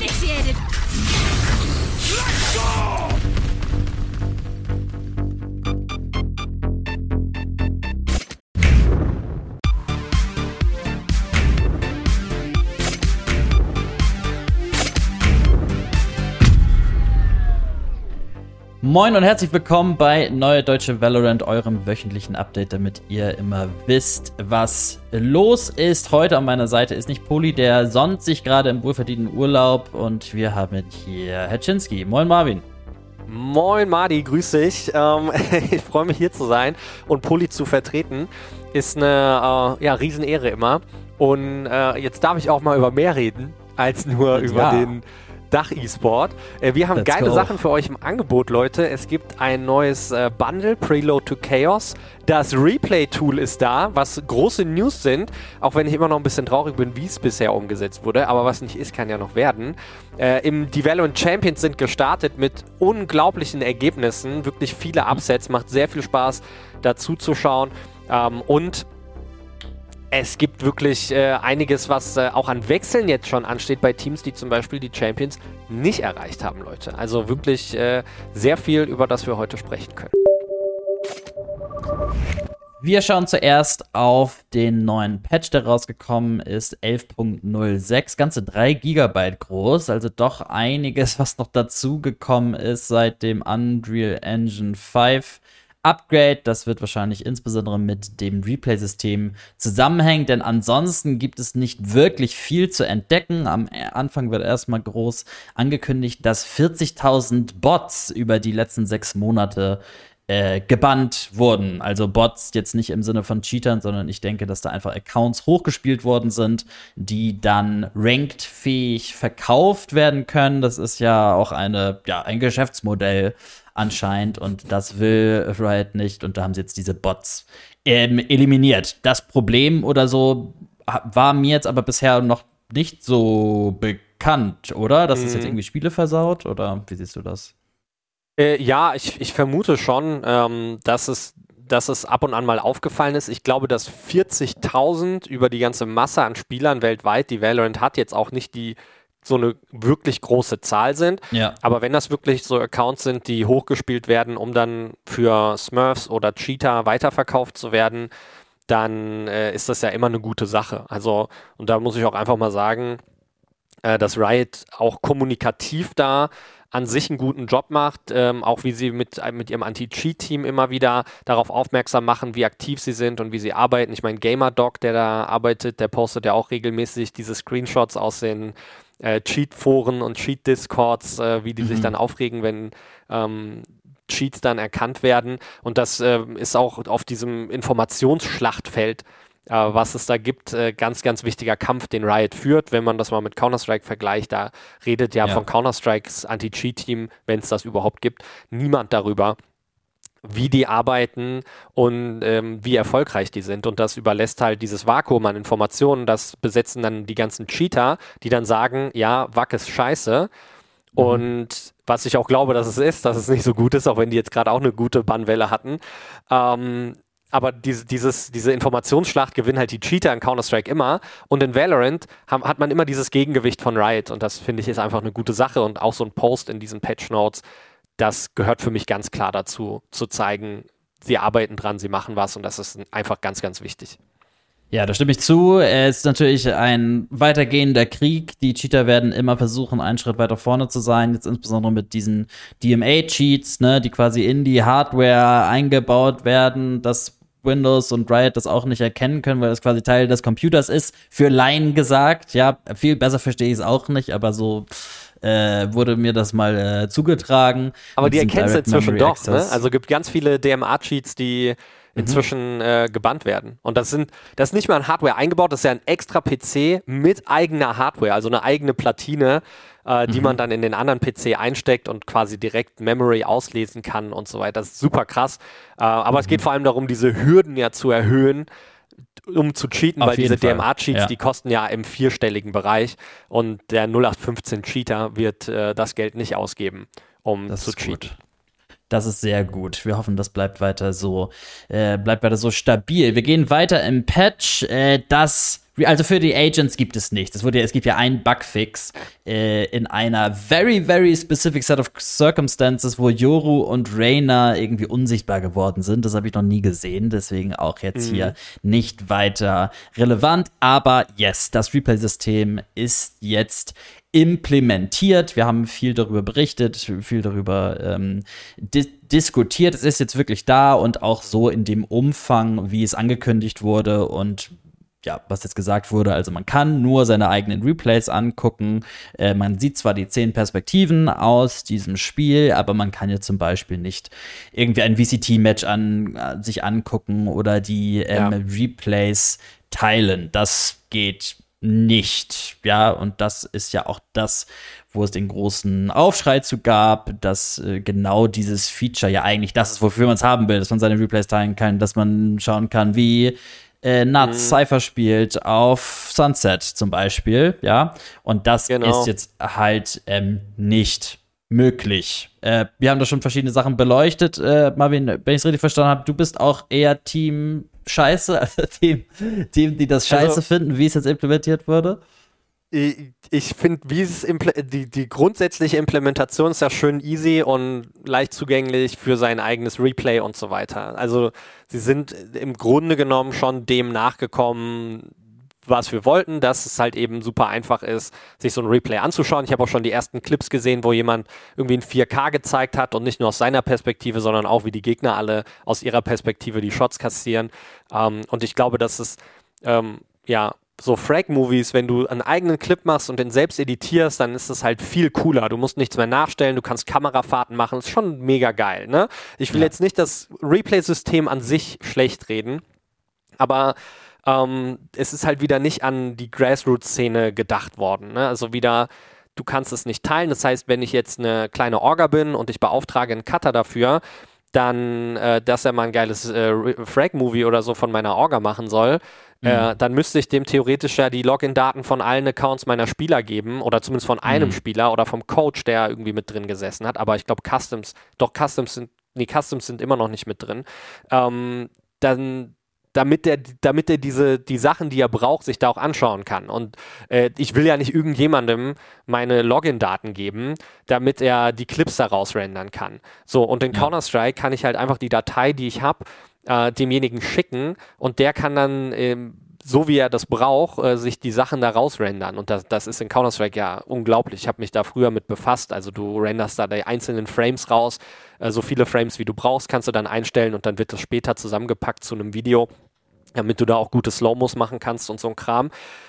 initiated. Let's go! Moin und herzlich willkommen bei Neue Deutsche Valorant, eurem wöchentlichen Update, damit ihr immer wisst, was los ist. Heute an meiner Seite ist nicht Poli, der sonnt sich gerade im wohlverdienten Urlaub, und wir haben hier Hetschinski. Moin Marvin. Moin Madi, grüß dich. Ich freue mich hier zu sein und Poli zu vertreten. Ist eine Riesenehre immer. Und jetzt darf ich auch mal über mehr reden, als nur über den Dach-E-Sport. Wir haben geile Sachen für euch im Angebot, Leute. Es gibt ein neues Bundle, Preload to Chaos. Das Replay-Tool ist da, was große News sind, auch wenn ich immer noch ein bisschen traurig bin, wie es bisher umgesetzt wurde. Aber was nicht ist, kann ja noch werden. Die Valorant Champions sind gestartet mit unglaublichen Ergebnissen. Wirklich viele Upsets, macht sehr viel Spaß, dazu zu schauen. Und es gibt wirklich einiges, was auch an Wechseln jetzt schon ansteht bei Teams, die zum Beispiel die Champions nicht erreicht haben, Leute. Also wirklich sehr viel, über das wir heute sprechen können. Wir schauen zuerst auf den neuen Patch, der rausgekommen ist, 11.06, ganze 3 GB groß, also doch einiges, was noch dazugekommen ist seit dem Unreal Engine 5 Upgrade. Das wird wahrscheinlich insbesondere mit dem Replay-System zusammenhängen, denn ansonsten gibt es nicht wirklich viel zu entdecken. Am Anfang wird erstmal groß angekündigt, dass 40.000 Bots über die letzten 6 Monate gebannt wurden. Also Bots jetzt nicht im Sinne von Cheatern, sondern ich denke, dass da einfach Accounts hochgespielt worden sind, die dann ranked-fähig verkauft werden können. Das ist ja auch ein Geschäftsmodell anscheinend, und das will Riot nicht, und da haben sie jetzt diese Bots eliminiert. Das Problem oder so war mir jetzt aber bisher noch nicht so bekannt, oder? Dass es jetzt irgendwie Spiele versaut, oder wie siehst du das? Ich vermute schon, dass es ab und an mal aufgefallen ist. Ich glaube, dass 40.000 über die ganze Masse an Spielern weltweit, die Valorant hat, jetzt auch nicht so eine wirklich große Zahl sind. Ja. Aber wenn das wirklich so Accounts sind, die hochgespielt werden, um dann für Smurfs oder Cheater weiterverkauft zu werden, dann ist das ja immer eine gute Sache. Also, und da muss ich auch einfach mal sagen, dass Riot auch kommunikativ da an sich einen guten Job macht, auch wie sie mit ihrem Anti-Cheat-Team immer wieder darauf aufmerksam machen, wie aktiv sie sind und wie sie arbeiten. Ich meine, GamerDog, der da arbeitet, der postet ja auch regelmäßig diese Screenshots aus den Cheat-Foren und Cheat-Discords, wie die sich dann aufregen, wenn Cheats dann erkannt werden. Und das ist auch auf diesem Informationsschlachtfeld, was es da gibt, ganz, ganz wichtiger Kampf, den Riot führt. Wenn man das mal mit Counter-Strike vergleicht, da redet ja von Counter-Strikes Anti-Cheat-Team, wenn es das überhaupt gibt, niemand darüber, wie die arbeiten und wie erfolgreich die sind. Und das überlässt halt dieses Vakuum an Informationen, das besetzen dann die ganzen Cheater, die dann sagen, ja, Wack ist scheiße. Und was ich auch glaube, dass es nicht so gut ist, auch wenn die jetzt gerade auch eine gute Bannwelle hatten. Aber diese Informationsschlacht gewinnen halt die Cheater in Counter-Strike immer. Und in Valorant hat man immer dieses Gegengewicht von Riot. Und das, finde ich, ist einfach eine gute Sache. Und auch so ein Post in diesen Patch-Notes, das gehört für mich ganz klar dazu, zu zeigen, sie arbeiten dran, sie machen was. Und das ist einfach ganz, ganz wichtig. Ja, da stimme ich zu. Es ist natürlich ein weitergehender Krieg. Die Cheater werden immer versuchen, einen Schritt weiter vorne zu sein. Jetzt insbesondere mit diesen DMA-Cheats, ne, die quasi in die Hardware eingebaut werden, dass Windows und Riot das auch nicht erkennen können, weil das quasi Teil des Computers ist. Für Laien gesagt, ja, viel besser verstehe ich es auch nicht, aber so wurde mir das mal zugetragen. Aber die erkennen es inzwischen doch, ne? Also gibt ganz viele DMA-Cheats, die inzwischen gebannt werden. Und das ist nicht mal in Hardware eingebaut, das ist ja ein extra PC mit eigener Hardware, also eine eigene Platine, die man dann in den anderen PC einsteckt und quasi direkt Memory auslesen kann und so weiter. Das ist super krass. Aber es geht vor allem darum, diese Hürden ja zu erhöhen, um zu cheaten, weil diese DMA-Cheats, die kosten ja im 4-stelligen Bereich, und der 0815-Cheater wird das Geld nicht ausgeben, um zu cheaten. Gut. Das ist sehr gut. Wir hoffen, das bleibt weiter so stabil. Wir gehen weiter im Patch. Das Also für die Agents gibt es nichts. Es gibt ja einen Bugfix in einer very, very specific set of circumstances, wo Yoru und Reina irgendwie unsichtbar geworden sind. Das habe ich noch nie gesehen, deswegen auch jetzt hier nicht weiter relevant. Aber yes, das Replay-System ist jetzt implementiert. Wir haben viel darüber berichtet, viel darüber diskutiert. Es ist jetzt wirklich da und auch so in dem Umfang, wie es angekündigt wurde und ja, was jetzt gesagt wurde, also man kann nur seine eigenen Replays angucken. Man sieht zwar die 10 Perspektiven aus diesem Spiel, aber man kann jetzt zum Beispiel nicht irgendwie ein VCT-Match sich angucken oder die Replays teilen. Das geht nicht, ja, und das ist ja auch das, wo es den großen Aufschrei zu gab, dass genau dieses Feature ja eigentlich das ist, wofür man es haben will, dass man seine Replays teilen kann, dass man schauen kann, wie Nuts Cypher spielt auf Sunset zum Beispiel, ja, und das ist jetzt halt nicht möglich. Wir haben da schon verschiedene Sachen beleuchtet. Marvin, wenn ich es richtig verstanden habe, du bist auch eher Team Scheiße, also Team, die das Scheiße finden, wie es jetzt implementiert wurde? Ich finde, die grundsätzliche Implementation ist ja schön easy und leicht zugänglich für sein eigenes Replay und so weiter. Also sie sind im Grunde genommen schon dem nachgekommen, was wir wollten, dass es halt eben super einfach ist, sich so ein Replay anzuschauen. Ich habe auch schon die ersten Clips gesehen, wo jemand irgendwie in 4K gezeigt hat und nicht nur aus seiner Perspektive, sondern auch, wie die Gegner alle aus ihrer Perspektive die Shots kassieren. Und ich glaube, dass es so Frag-Movies, wenn du einen eigenen Clip machst und den selbst editierst, dann ist es halt viel cooler. Du musst nichts mehr nachstellen, du kannst Kamerafahrten machen. Das ist schon mega geil, ne? Ich will jetzt nicht das Replay-System an sich schlecht reden, aber es ist halt wieder nicht an die Grassroots-Szene gedacht worden, ne? Also wieder, du kannst es nicht teilen. Das heißt, wenn ich jetzt eine kleine Orga bin und ich beauftrage einen Cutter dafür, dann, dass er mal ein geiles Frag-Movie oder so von meiner Orga machen soll, dann müsste ich dem theoretisch ja die Login-Daten von allen Accounts meiner Spieler geben oder zumindest von einem Spieler oder vom Coach, der irgendwie mit drin gesessen hat. Aber ich glaube, Customs sind immer noch nicht mit drin. Damit er die Sachen, die er braucht, sich da auch anschauen kann. Und ich will ja nicht irgendjemandem meine Login-Daten geben, damit er die Clips daraus rendern kann. So, und in Counter-Strike kann ich halt einfach die Datei, die ich habe, demjenigen schicken und der kann dann, so wie er das braucht, sich die Sachen da rausrendern. Und das ist in Counter-Strike ja unglaublich. Ich habe mich da früher mit befasst. Also du renderst da die einzelnen Frames raus. So viele Frames, wie du brauchst, kannst du dann einstellen und dann wird das später zusammengepackt zu einem Video, damit du da auch gute Slow-Mos machen kannst und so ein Kram.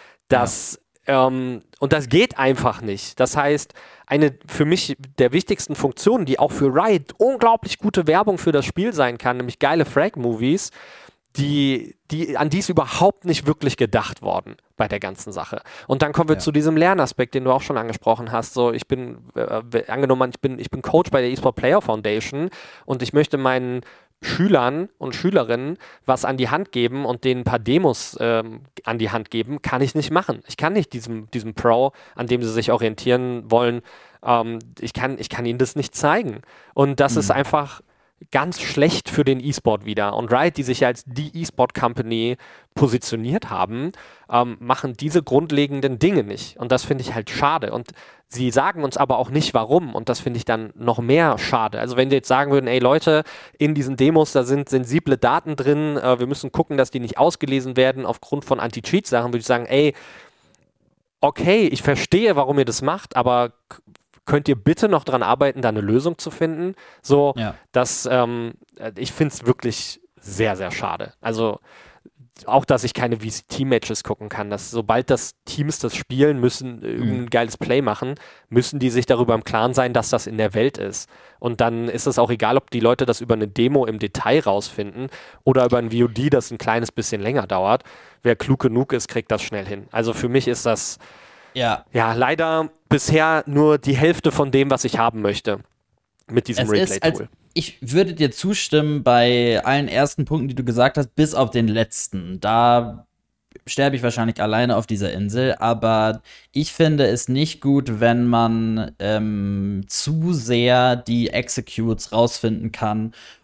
Und das geht einfach nicht. Das heißt, eine für mich der wichtigsten Funktionen, die auch für Riot unglaublich gute Werbung für das Spiel sein kann, nämlich geile Frag-Movies, an die ist überhaupt nicht wirklich gedacht worden bei der ganzen Sache. Und dann kommen wir zu diesem Lernaspekt, den du auch schon angesprochen hast. So, ich bin Coach bei der eSport Player Foundation und ich möchte meinen Schülern und Schülerinnen was an die Hand geben und denen ein paar Demos an die Hand geben, kann ich nicht machen. Ich kann nicht diesem Pro, an dem sie sich orientieren wollen, ich kann ihnen das nicht zeigen. Und das ist einfach ganz schlecht für den E-Sport wieder. Und Riot, die sich ja als die E-Sport-Company positioniert haben, machen diese grundlegenden Dinge nicht. Und das finde ich halt schade. Und sie sagen uns aber auch nicht, warum. Und das finde ich dann noch mehr schade. Also wenn sie jetzt sagen würden, ey Leute, in diesen Demos, da sind sensible Daten drin, wir müssen gucken, dass die nicht ausgelesen werden aufgrund von Anti-Cheat-Sachen, würde ich sagen, ey, okay, ich verstehe, warum ihr das macht, aber könnt ihr bitte noch dran arbeiten, da eine Lösung zu finden? So, ich finde es wirklich sehr, sehr schade. Also auch, dass ich keine VCT-Matches gucken kann, dass sobald Teams das spielen, müssen irgendein geiles Play machen, müssen die sich darüber im Klaren sein, dass das in der Welt ist. Und dann ist es auch egal, ob die Leute das über eine Demo im Detail rausfinden oder über ein VOD, das ein kleines bisschen länger dauert. Wer klug genug ist, kriegt das schnell hin. Also für mich ist das leider bisher nur die Hälfte von dem, was ich haben möchte mit diesem Replay-Tool. Ich würde dir zustimmen bei allen ersten Punkten, die du gesagt hast, bis auf den letzten. Da sterbe ich wahrscheinlich alleine auf dieser Insel, aber ich finde es nicht gut, wenn man zu sehr die Executes rausfinden kann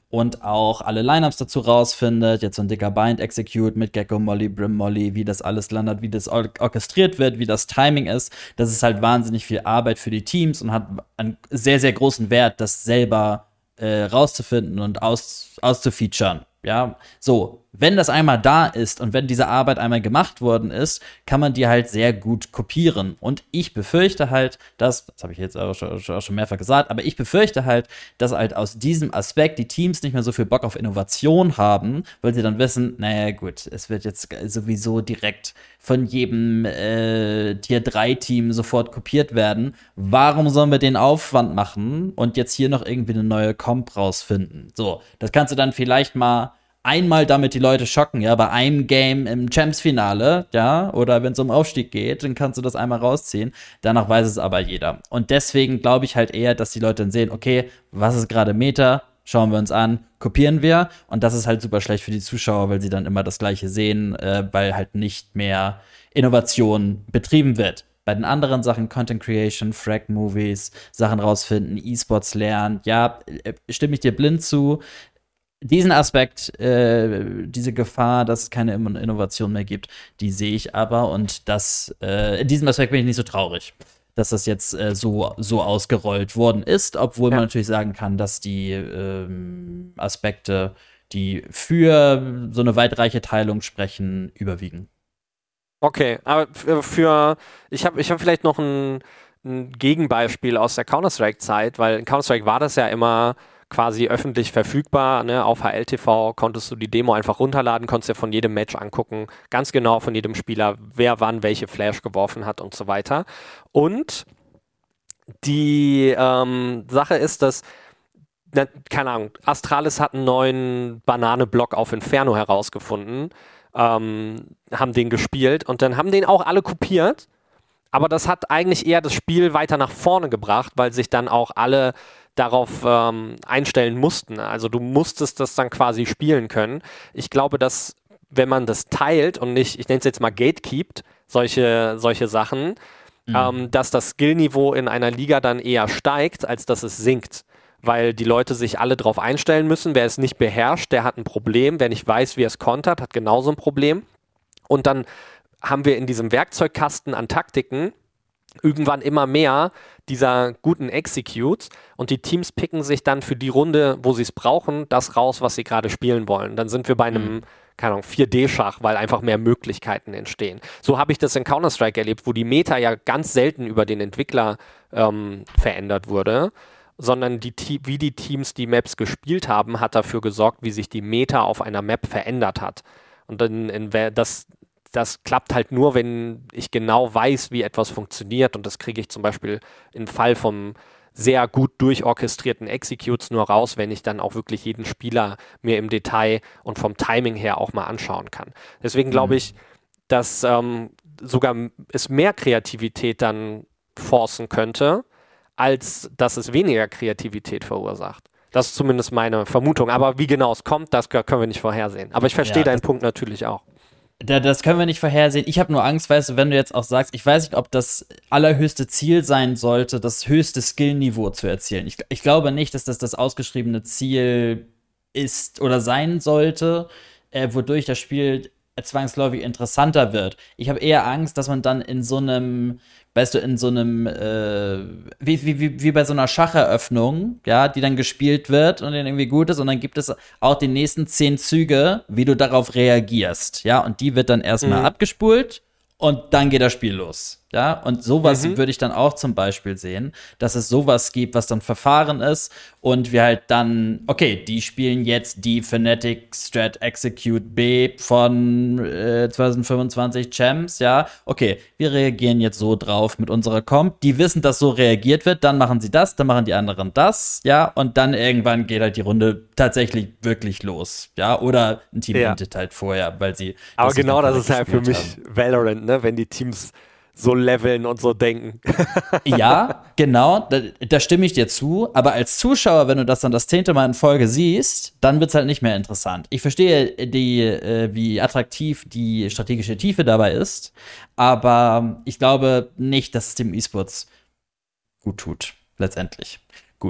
und auch alle Lineups dazu rausfindet. Jetzt so ein dicker Bind-Execute mit Gecko Molly, Brim Molly, wie das alles landet, wie das orchestriert wird, wie das Timing ist. Das ist halt wahnsinnig viel Arbeit für die Teams und hat einen sehr, sehr großen Wert, das selber rauszufinden und auszufeaturen. Ja, so, wenn das einmal da ist und wenn diese Arbeit einmal gemacht worden ist, kann man die halt sehr gut kopieren. Und ich befürchte halt, das habe ich jetzt auch schon mehrfach gesagt, aber ich befürchte halt, dass halt aus diesem Aspekt die Teams nicht mehr so viel Bock auf Innovation haben, weil sie dann wissen, naja gut, es wird jetzt sowieso direkt von jedem Tier-3-Team sofort kopiert werden. Warum sollen wir den Aufwand machen und jetzt hier noch irgendwie eine neue Comp rausfinden? So, das kannst du dann vielleicht mal einmal damit die Leute schocken, ja, bei einem Game im Champs-Finale, ja, oder wenn es um Aufstieg geht, dann kannst du das einmal rausziehen. Danach weiß es aber jeder. Und deswegen glaube ich halt eher, dass die Leute dann sehen, okay, was ist gerade Meta? Schauen wir uns an, kopieren wir. Und das ist halt super schlecht für die Zuschauer, weil sie dann immer das Gleiche sehen, weil halt nicht mehr Innovation betrieben wird. Bei den anderen Sachen, Content Creation, Frag-Movies, Sachen rausfinden, E-Sports lernen, ja, stimme ich dir blind zu. Diesen Aspekt, diese Gefahr, dass es keine Innovation mehr gibt, die sehe ich aber. Und in diesem Aspekt bin ich nicht so traurig, dass das jetzt so ausgerollt worden ist, obwohl man natürlich sagen kann, dass die Aspekte, die für so eine weitreiche Teilung sprechen, überwiegen. Okay, aber ich hab vielleicht noch ein Gegenbeispiel aus der Counter-Strike-Zeit, weil in Counter-Strike war das ja immer quasi öffentlich verfügbar, ne? Auf HLTV konntest du die Demo einfach runterladen, konntest dir von jedem Match angucken, ganz genau von jedem Spieler, wer wann welche Flash geworfen hat und so weiter. Und die Sache ist, dass, keine Ahnung, Astralis hat einen neuen Banane-Block auf Inferno herausgefunden, haben den gespielt und dann haben den auch alle kopiert, aber das hat eigentlich eher das Spiel weiter nach vorne gebracht, weil sich dann auch alle darauf einstellen mussten. Also du musstest das dann quasi spielen können. Ich glaube, dass wenn man das teilt und nicht, ich nenne es jetzt mal gatekeept, solche Sachen, dass das Skillniveau in einer Liga dann eher steigt, als dass es sinkt. Weil die Leute sich alle darauf einstellen müssen. Wer es nicht beherrscht, der hat ein Problem. Wer nicht weiß, wie er es kontert, hat genauso ein Problem. Und dann haben wir in diesem Werkzeugkasten an Taktiken irgendwann immer mehr dieser guten Executes und die Teams picken sich dann für die Runde, wo sie es brauchen, das raus, was sie gerade spielen wollen. Dann sind wir bei einem, keine Ahnung, 4D-Schach, weil einfach mehr Möglichkeiten entstehen. So habe ich das in Counter-Strike erlebt, wo die Meta ja ganz selten über den Entwickler verändert wurde, sondern wie die Teams die Maps gespielt haben, hat dafür gesorgt, wie sich die Meta auf einer Map verändert hat. Und dann das klappt halt nur, wenn ich genau weiß, wie etwas funktioniert. Und das kriege ich zum Beispiel im Fall vom sehr gut durchorchestrierten Executes nur raus, wenn ich dann auch wirklich jeden Spieler mir im Detail und vom Timing her auch mal anschauen kann. Deswegen glaube ich, dass sogar es mehr Kreativität dann forcen könnte, als dass es weniger Kreativität verursacht. Das ist zumindest meine Vermutung. Aber wie genau es kommt, das können wir nicht vorhersehen. Aber ich verstehe deinen Punkt natürlich auch. Das können wir nicht vorhersehen. Ich habe nur Angst, weißt du, wenn du jetzt auch sagst, ich weiß nicht, ob das allerhöchste Ziel sein sollte, das höchste Skillniveau zu erzielen. Ich glaube nicht, dass das ausgeschriebene Ziel ist oder sein sollte, wodurch das Spiel zwangsläufig interessanter wird. Ich habe eher Angst, dass man dann in so einem, weißt du, in so einem, wie bei so einer Schacheröffnung, ja, die dann gespielt wird und dann irgendwie gut ist und dann gibt es auch die nächsten 10 Züge, wie du darauf reagierst, ja, und die wird dann erstmal abgespult und dann geht das Spiel los. Ja, und sowas würde ich dann auch zum Beispiel sehen, dass es sowas gibt, was dann Verfahren ist und wir halt dann, okay, die spielen jetzt die Fnatic Strat Execute B von 2025 Champs, ja, okay, wir reagieren jetzt so drauf mit unserer Comp, die wissen, dass so reagiert wird, dann machen sie das, dann machen die anderen das, ja, und dann irgendwann geht halt die Runde tatsächlich wirklich los, ja, oder ein Team endet halt vorher, weil sie aber genau das ist halt für mich Valorant, ne, wenn die Teams so leveln und so denken. Ja, genau, da stimme ich dir zu. Aber als Zuschauer, wenn du das dann das 10. Mal in Folge siehst, dann wird es halt nicht mehr interessant. Ich verstehe wie attraktiv die strategische Tiefe dabei ist, aber ich glaube nicht, dass es dem E-Sports gut tut, letztendlich. Gut.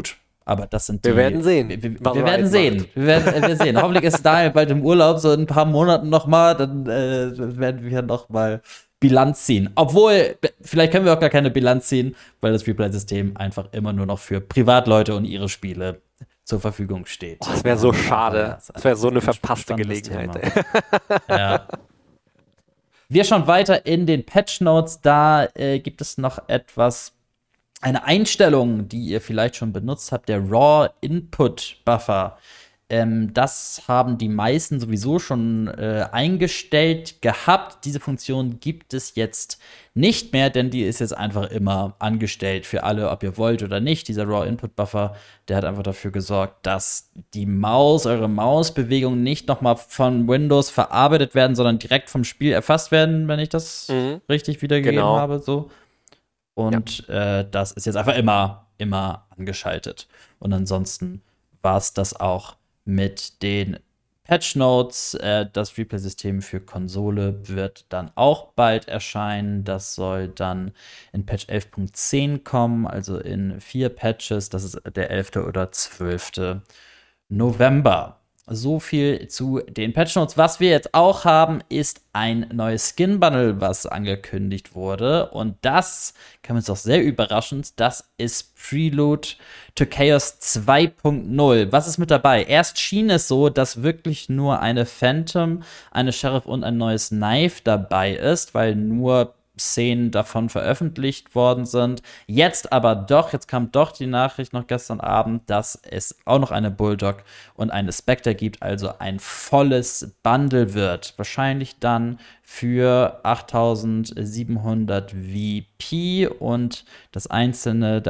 Aber das sind Wir werden sehen. Wir werden sehen. Wir sehen. Hoffentlich ist Daniel bald im Urlaub, so in ein paar Monaten nochmal, dann werden wir nochmal Bilanz ziehen. Obwohl, vielleicht können wir auch gar keine Bilanz ziehen, weil das Replay-System einfach immer nur noch für Privatleute und ihre Spiele zur Verfügung steht. Das wäre so schade. Das wäre so eine verpasste Gelegenheit. Ja. Wir schauen weiter in den Patch Notes. Da gibt es noch eine Einstellung, die ihr vielleicht schon benutzt habt, der Raw Input Buffer. Das haben die meisten sowieso schon eingestellt gehabt. Diese Funktion gibt es jetzt nicht mehr, denn die ist jetzt einfach immer angestellt für alle, ob ihr wollt oder nicht. Dieser Raw Input Buffer, der hat einfach dafür gesorgt, dass eure Mausbewegungen nicht nochmal von Windows verarbeitet werden, sondern direkt vom Spiel erfasst werden, wenn ich das richtig wiedergegeben habe. So. Und das ist jetzt einfach immer angeschaltet. Und ansonsten war es das auch mit den Patch Notes. Das Replay-System für Konsole wird dann auch bald erscheinen. Das soll dann in Patch 11.10 kommen, also in 4 Patches. Das ist der 11. oder 12. November. So viel zu den Patch Notes. Was wir jetzt auch haben, ist ein neues Skin-Bundle, was angekündigt wurde. Und das kam uns auch sehr überraschend. Das ist Prelude to Chaos 2.0. Was ist mit dabei? Erst schien es so, dass wirklich nur eine Phantom, eine Sheriff und ein neues Knife dabei ist, weil nur Szenen davon veröffentlicht worden sind. Jetzt kam doch die Nachricht noch gestern Abend, dass es auch noch eine Bulldog und eine Spectre gibt, also ein volles Bundle wird. Wahrscheinlich dann für 8.700 VP und der einzelne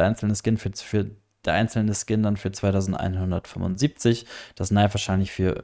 Skin dann für 2.175. Das Knife wahrscheinlich für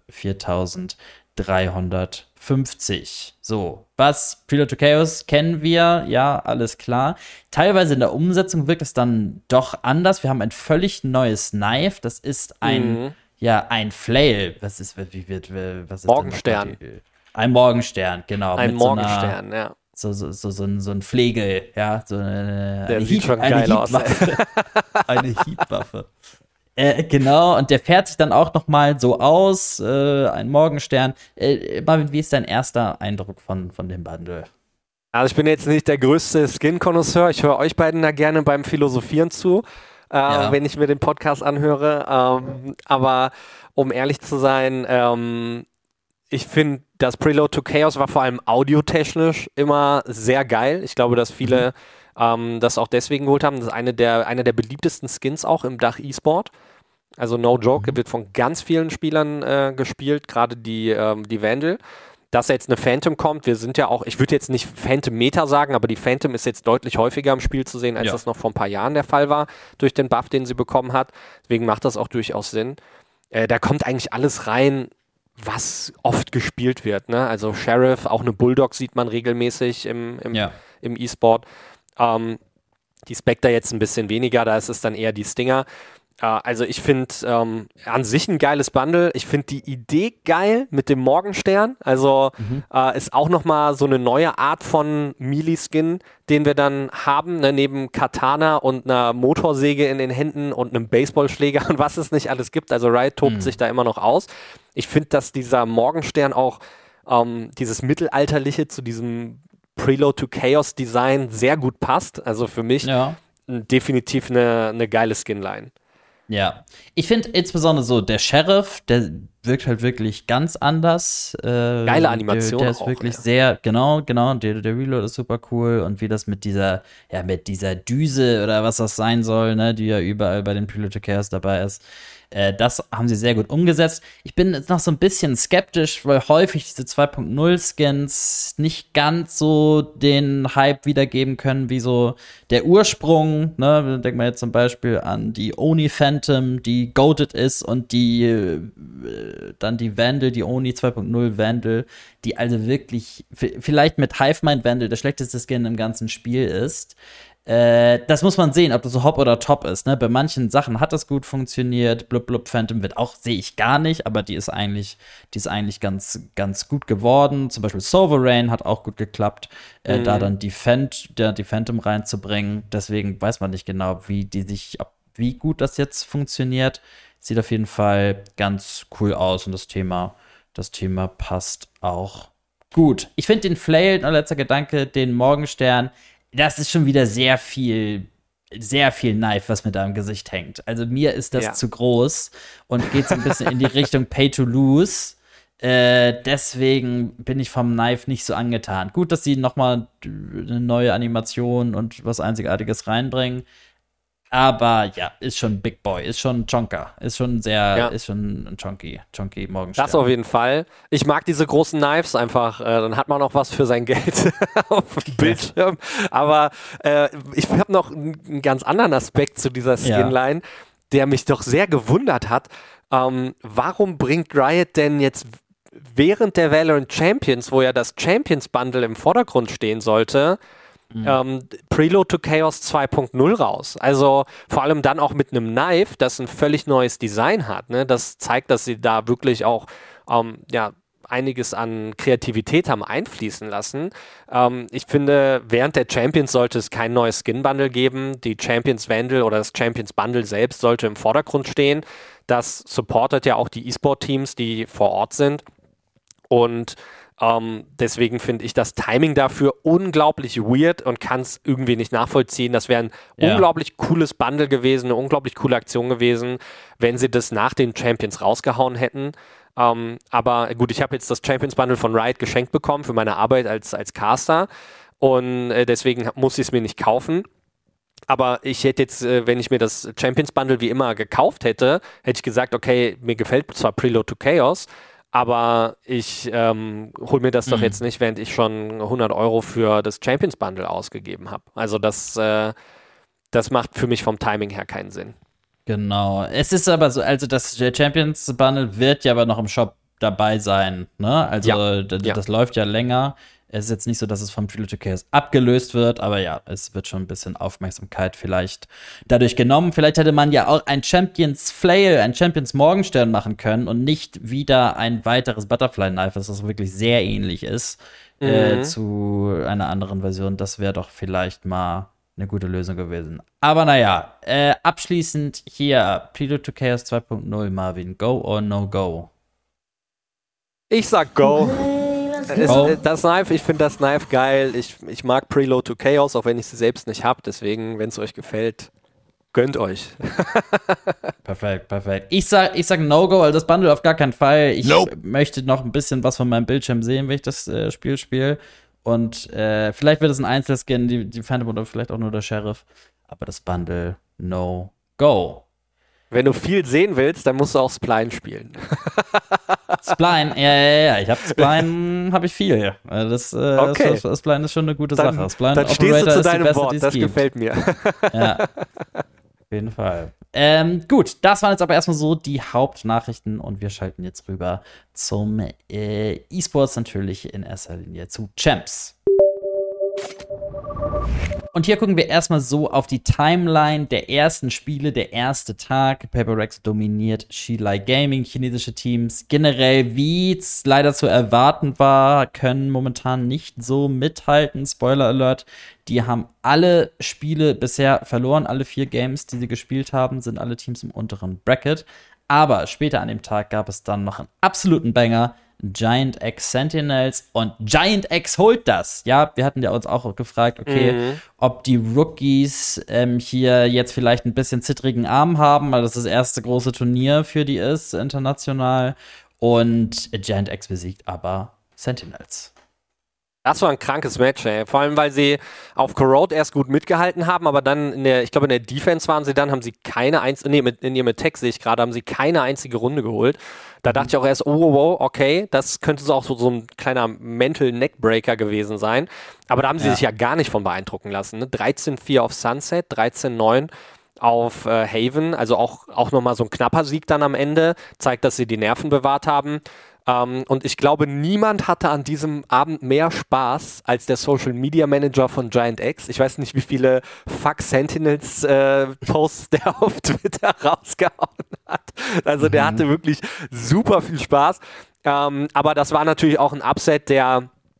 4.350. So, Prelude to Chaos kennen wir, ja, alles klar. Teilweise in der Umsetzung wirkt es dann doch anders. Wir haben ein völlig neues Knife. Das ist ein Flail. Was ist Morgenstern. Ein Morgenstern, genau. Ein Morgenstern, ja. So ein Flegel, ja. Der sieht schon geil aus. Eine Heatwaffe. Genau, und der fährt sich dann auch noch mal so aus, ein Morgenstern. Marvin, wie ist dein erster Eindruck von dem Bundle? Also ich bin jetzt nicht der größte Skin-Konnoisseur. Ich höre euch beiden da gerne beim Philosophieren zu, wenn ich mir den Podcast anhöre. Aber um ehrlich zu sein, ich finde, das Prelude to Chaos war vor allem audiotechnisch immer sehr geil. Ich glaube, dass viele das auch deswegen geholt haben. Das ist einer der beliebtesten Skins auch im Dach E-Sport. Also no joke, wird von ganz vielen Spielern gespielt, gerade die Vandal. Dass jetzt eine Phantom kommt, wir sind ja auch, ich würde jetzt nicht Phantom Meta sagen, aber die Phantom ist jetzt deutlich häufiger im Spiel zu sehen, als das noch vor ein paar Jahren der Fall war, durch den Buff, den sie bekommen hat. Deswegen macht das auch durchaus Sinn. Da kommt eigentlich alles rein, was oft gespielt wird, ne? Also Sheriff, auch eine Bulldog sieht man regelmäßig im E-Sport. Die Spectre jetzt ein bisschen weniger, da ist es dann eher die Stinger. Also ich finde an sich ein geiles Bundle. Ich finde die Idee geil mit dem Morgenstern. Also ist auch nochmal so eine neue Art von Melee-Skin, den wir dann haben, ne? Neben Katana und einer Motorsäge in den Händen und einem Baseballschläger und was es nicht alles gibt. Also Riot tobt sich da immer noch aus. Ich finde, dass dieser Morgenstern auch dieses Mittelalterliche zu diesem Prelude to Chaos Design sehr gut passt. Also für mich definitiv eine geile Skinline. Ja, ich finde insbesondere so, der Sheriff, der wirkt halt wirklich ganz anders. Geile Animation. Der ist auch, wirklich sehr, genau, der Reload ist super cool und wie das mit dieser Düse oder was das sein soll, ne, die ja überall bei den Prelude to Chaos dabei ist. Das haben sie sehr gut umgesetzt. Ich bin jetzt noch so ein bisschen skeptisch, weil häufig diese 2.0 Skins nicht ganz so den Hype wiedergeben können, wie so der Ursprung. Ne? Denkt man jetzt zum Beispiel an die Oni Phantom, die goated ist und dann die Vandal, die Oni 2.0 Vandal, die also wirklich vielleicht mit Hivemind Vandal der schlechteste Skin im ganzen Spiel ist. Das muss man sehen, ob das so Hop oder Top ist. Ne? Bei manchen Sachen hat das gut funktioniert. Blub Blub Phantom sehe ich gar nicht, aber die ist eigentlich ganz, ganz gut geworden. Zum Beispiel Sovereign hat auch gut geklappt, da dann die Phantom reinzubringen. Deswegen weiß man nicht genau, wie die sich, ob wie gut das jetzt funktioniert. Sieht auf jeden Fall ganz cool aus und das Thema passt auch gut. Ich finde den Flail, noch letzter Gedanke, den Morgenstern, das ist schon wieder sehr viel Knife, was mit deinem Gesicht hängt. Also mir ist das zu groß und geht so ein bisschen in die Richtung Pay to Lose. Deswegen bin ich vom Knife nicht so angetan. Gut, dass sie nochmal eine neue Animation und was Einzigartiges reinbringen. Aber ja, ist schon Big Boy, ist schon Chonker, ist schon ein Chonky Morgenstern. Das auf jeden Fall. Ich mag diese großen Knives einfach, dann hat man auch was für sein Geld auf dem Bildschirm. Aber ich habe noch einen ganz anderen Aspekt zu dieser Skinline, der mich doch sehr gewundert hat. Warum bringt Riot denn jetzt während der Valorant Champions, wo ja das Champions Bundle im Vordergrund stehen sollte, Prelude to Chaos 2.0 raus? Also vor allem dann auch mit einem Knife, das ein völlig neues Design hat. Ne? Das zeigt, dass sie da wirklich auch einiges an Kreativität haben einfließen lassen. Ich finde, während der Champions sollte es kein neues Skin-Bundle geben. Die Champions Vandal oder das Champions Bundle selbst sollte im Vordergrund stehen. Das supportet ja auch die E-Sport-Teams, die vor Ort sind. Und deswegen finde ich das Timing dafür unglaublich weird und kann es irgendwie nicht nachvollziehen. Das wäre ein unglaublich cooles Bundle gewesen, eine unglaublich coole Aktion gewesen, wenn sie das nach den Champions rausgehauen hätten. Aber gut, ich habe jetzt das Champions Bundle von Riot geschenkt bekommen für meine Arbeit als Caster und deswegen muss ich es mir nicht kaufen. Aber ich hätte jetzt, wenn ich mir das Champions Bundle wie immer gekauft hätte, hätte ich gesagt, okay, mir gefällt zwar Prelude to Chaos, aber ich hole mir das doch jetzt nicht, während ich schon 100 € für das Champions Bundle ausgegeben habe. Also das macht für mich vom Timing her keinen Sinn. Genau. Es ist aber so, also das Champions Bundle wird ja aber noch im Shop dabei sein, ne? Also das läuft ja länger. Es ist jetzt nicht so, dass es vom Prelude to Chaos abgelöst wird, aber ja, es wird schon ein bisschen Aufmerksamkeit vielleicht dadurch genommen. Vielleicht hätte man ja auch ein Champions Flail, ein Champions Morgenstern machen können und nicht wieder ein weiteres Butterfly Knife, das wirklich sehr ähnlich ist zu einer anderen Version. Das wäre doch vielleicht mal eine gute Lösung gewesen. Aber naja, abschließend hier Prelude to Chaos 2.0, Marvin. Go or no go? Ich sag go. Das Knife, ich finde das Knife geil. Ich mag Prelude to Chaos, auch wenn ich sie selbst nicht habe. Deswegen, wenn es euch gefällt, gönnt euch. Perfekt. Ich sag No-Go, also das Bundle auf gar keinen Fall. Ich möchte noch ein bisschen was von meinem Bildschirm sehen, wenn ich das Spiel spiele. Und vielleicht wird es ein Einzelskin, die Phantom oder vielleicht auch nur der Sheriff. Aber das Bundle, No-Go. Wenn du viel sehen willst, dann musst du auch Spline spielen. Spline, ja. Ich habe Spline, habe ich viel. Okay. Das Spline ist schon eine gute Sache. Spline dann stehst du zu deinem Wort, das gefällt mir. Ja, auf jeden Fall. Gut, das waren jetzt aber erstmal so die Hauptnachrichten und wir schalten jetzt rüber zum E-Sports, natürlich in erster Linie zu Champs. Und hier gucken wir erstmal so auf die Timeline der ersten Spiele, der erste Tag. Paper Rex dominiert Xilai Gaming, chinesische Teams. Generell, wie es leider zu erwarten war, können momentan nicht so mithalten. Spoiler Alert, die haben alle Spiele bisher verloren. Alle 4 Games, die sie gespielt haben, sind alle Teams im unteren Bracket. Aber später an dem Tag gab es dann noch einen absoluten Banger. Giant X Sentinels und Giant X holt das. Ja, wir hatten ja uns auch gefragt, okay, ob die Rookies hier jetzt vielleicht ein bisschen zittrigen Arm haben, weil das erste große Turnier für die ist, international. Und Giant X besiegt aber Sentinels. Das war ein krankes Match, ey. Vor allem, weil sie auf Corrode erst gut mitgehalten haben, aber dann in der Defense waren sie dann, haben sie keine einzige, in ihrem Attack sehe ich gerade, haben sie keine einzige Runde geholt. Da dachte ich auch erst, wow, okay, das könnte so auch so ein kleiner Mental Neckbreaker gewesen sein. Aber da haben sie sich ja gar nicht von beeindrucken lassen. Ne? 13-4 auf Sunset, 13-9 auf Haven, also auch nochmal so ein knapper Sieg dann am Ende, zeigt, dass sie die Nerven bewahrt haben. Und ich glaube, niemand hatte an diesem Abend mehr Spaß als der Social Media Manager von Giant X. Ich weiß nicht, wie viele Fuck Sentinels Posts der auf Twitter rausgehauen hat. Also der hatte wirklich super viel Spaß. Aber das war natürlich auch ein Upset, der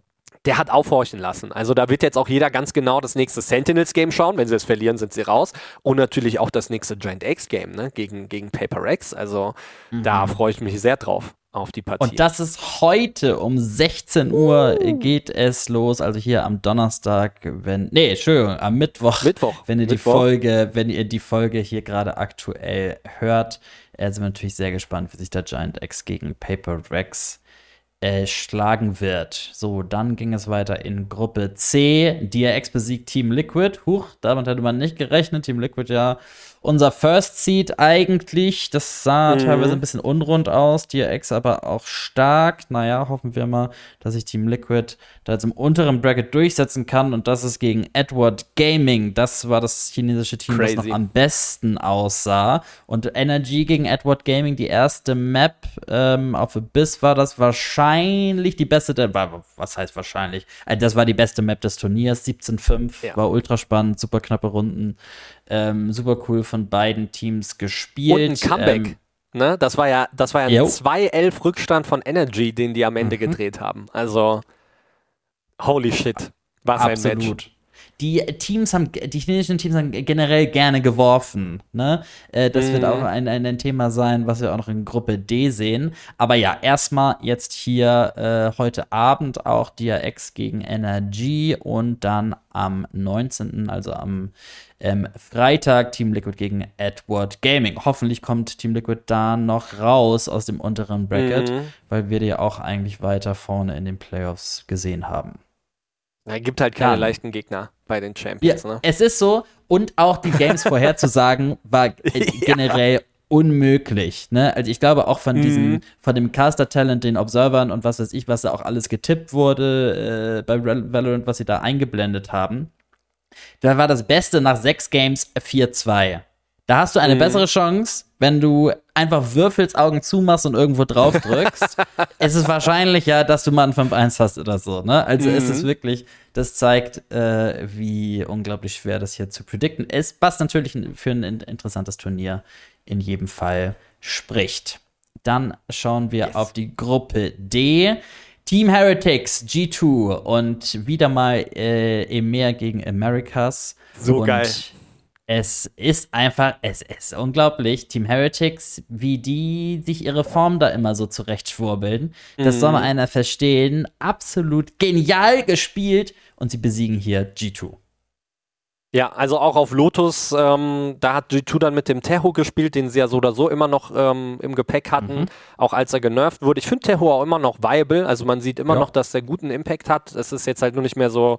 der hat aufhorchen lassen. Also da wird jetzt auch jeder ganz genau das nächste Sentinels-Game schauen. Wenn sie es verlieren, sind sie raus. Und natürlich auch das nächste Giant X-Game, ne? gegen Paper Rex. Also da freue ich mich sehr drauf, auf die Partie. Und das ist heute um 16 Uhr geht es los, also hier am Donnerstag, Entschuldigung, am Mittwoch. Wenn ihr die Folge hier gerade aktuell hört, sind wir natürlich sehr gespannt, wie sich der Giant X gegen Paper Rex schlagen wird. So, dann ging es weiter in Gruppe C. DRX besiegt Team Liquid. Damit hätte man nicht gerechnet. Team Liquid ja unser First Seed eigentlich. Das sah teilweise ein bisschen unrund aus. DRX aber auch stark. Naja, hoffen wir mal, dass sich Team Liquid da jetzt im unteren Bracket durchsetzen kann. Und das ist gegen Edward Gaming. Das war das chinesische Team, das noch am besten aussah. Und Energy gegen Edward Gaming, die erste Map auf Abyss war das wahrscheinlich die beste. Was heißt wahrscheinlich? Das war die beste Map des Turniers. 17:5, war ultra spannend, super knappe Runden. Super cool von beiden Teams gespielt. Und ein Comeback. Ne? Das war ja ein 2-11 Rückstand von Energy, den die am Ende gedreht haben. Also, holy shit. Was ein Match. Die chinesischen Teams haben generell gerne geworfen. Ne? Das wird auch ein Thema sein, was wir auch noch in Gruppe D sehen. Aber ja, erstmal jetzt hier heute Abend auch DRX gegen NRG und dann am 19., also am Freitag, Team Liquid gegen Edward Gaming. Hoffentlich kommt Team Liquid da noch raus aus dem unteren Bracket, weil wir die ja auch eigentlich weiter vorne in den Playoffs gesehen haben. Es gibt halt keine leichten Gegner bei den Champions. Ja, ne? Es ist so, und auch die Games vorherzusagen, war generell unmöglich. Ne? Also ich glaube auch von dem Caster-Talent, den Observern und was weiß ich, was da auch alles getippt wurde bei Valorant, was sie da eingeblendet haben. Da war das Beste nach 6 Games 4-2. Da hast du eine bessere Chance, wenn du einfach würfelst, Augen zumachst und irgendwo drauf drückst. Es ist wahrscheinlicher, dass du mal ein 5-1 hast oder so. Ne? Also es ist wirklich, das zeigt, wie unglaublich schwer das hier zu predikten ist, was natürlich für ein interessantes Turnier in jedem Fall spricht. Dann schauen wir auf die Gruppe D. Team Heretics, G2 und wieder mal EMEA gegen Americas. So geil. Es ist unglaublich, Team Heretics, wie die sich ihre Form da immer so zurechtschwurbeln. Das soll mal einer verstehen. Absolut genial gespielt und sie besiegen hier G2. Ja, also auch auf Lotus, da hat G2 dann mit dem Teho gespielt, den sie ja so oder so immer noch im Gepäck hatten, auch als er genervt wurde. Ich finde Teho auch immer noch viable, also man sieht immer noch, dass der guten Impact hat. Es ist jetzt halt nur nicht mehr so,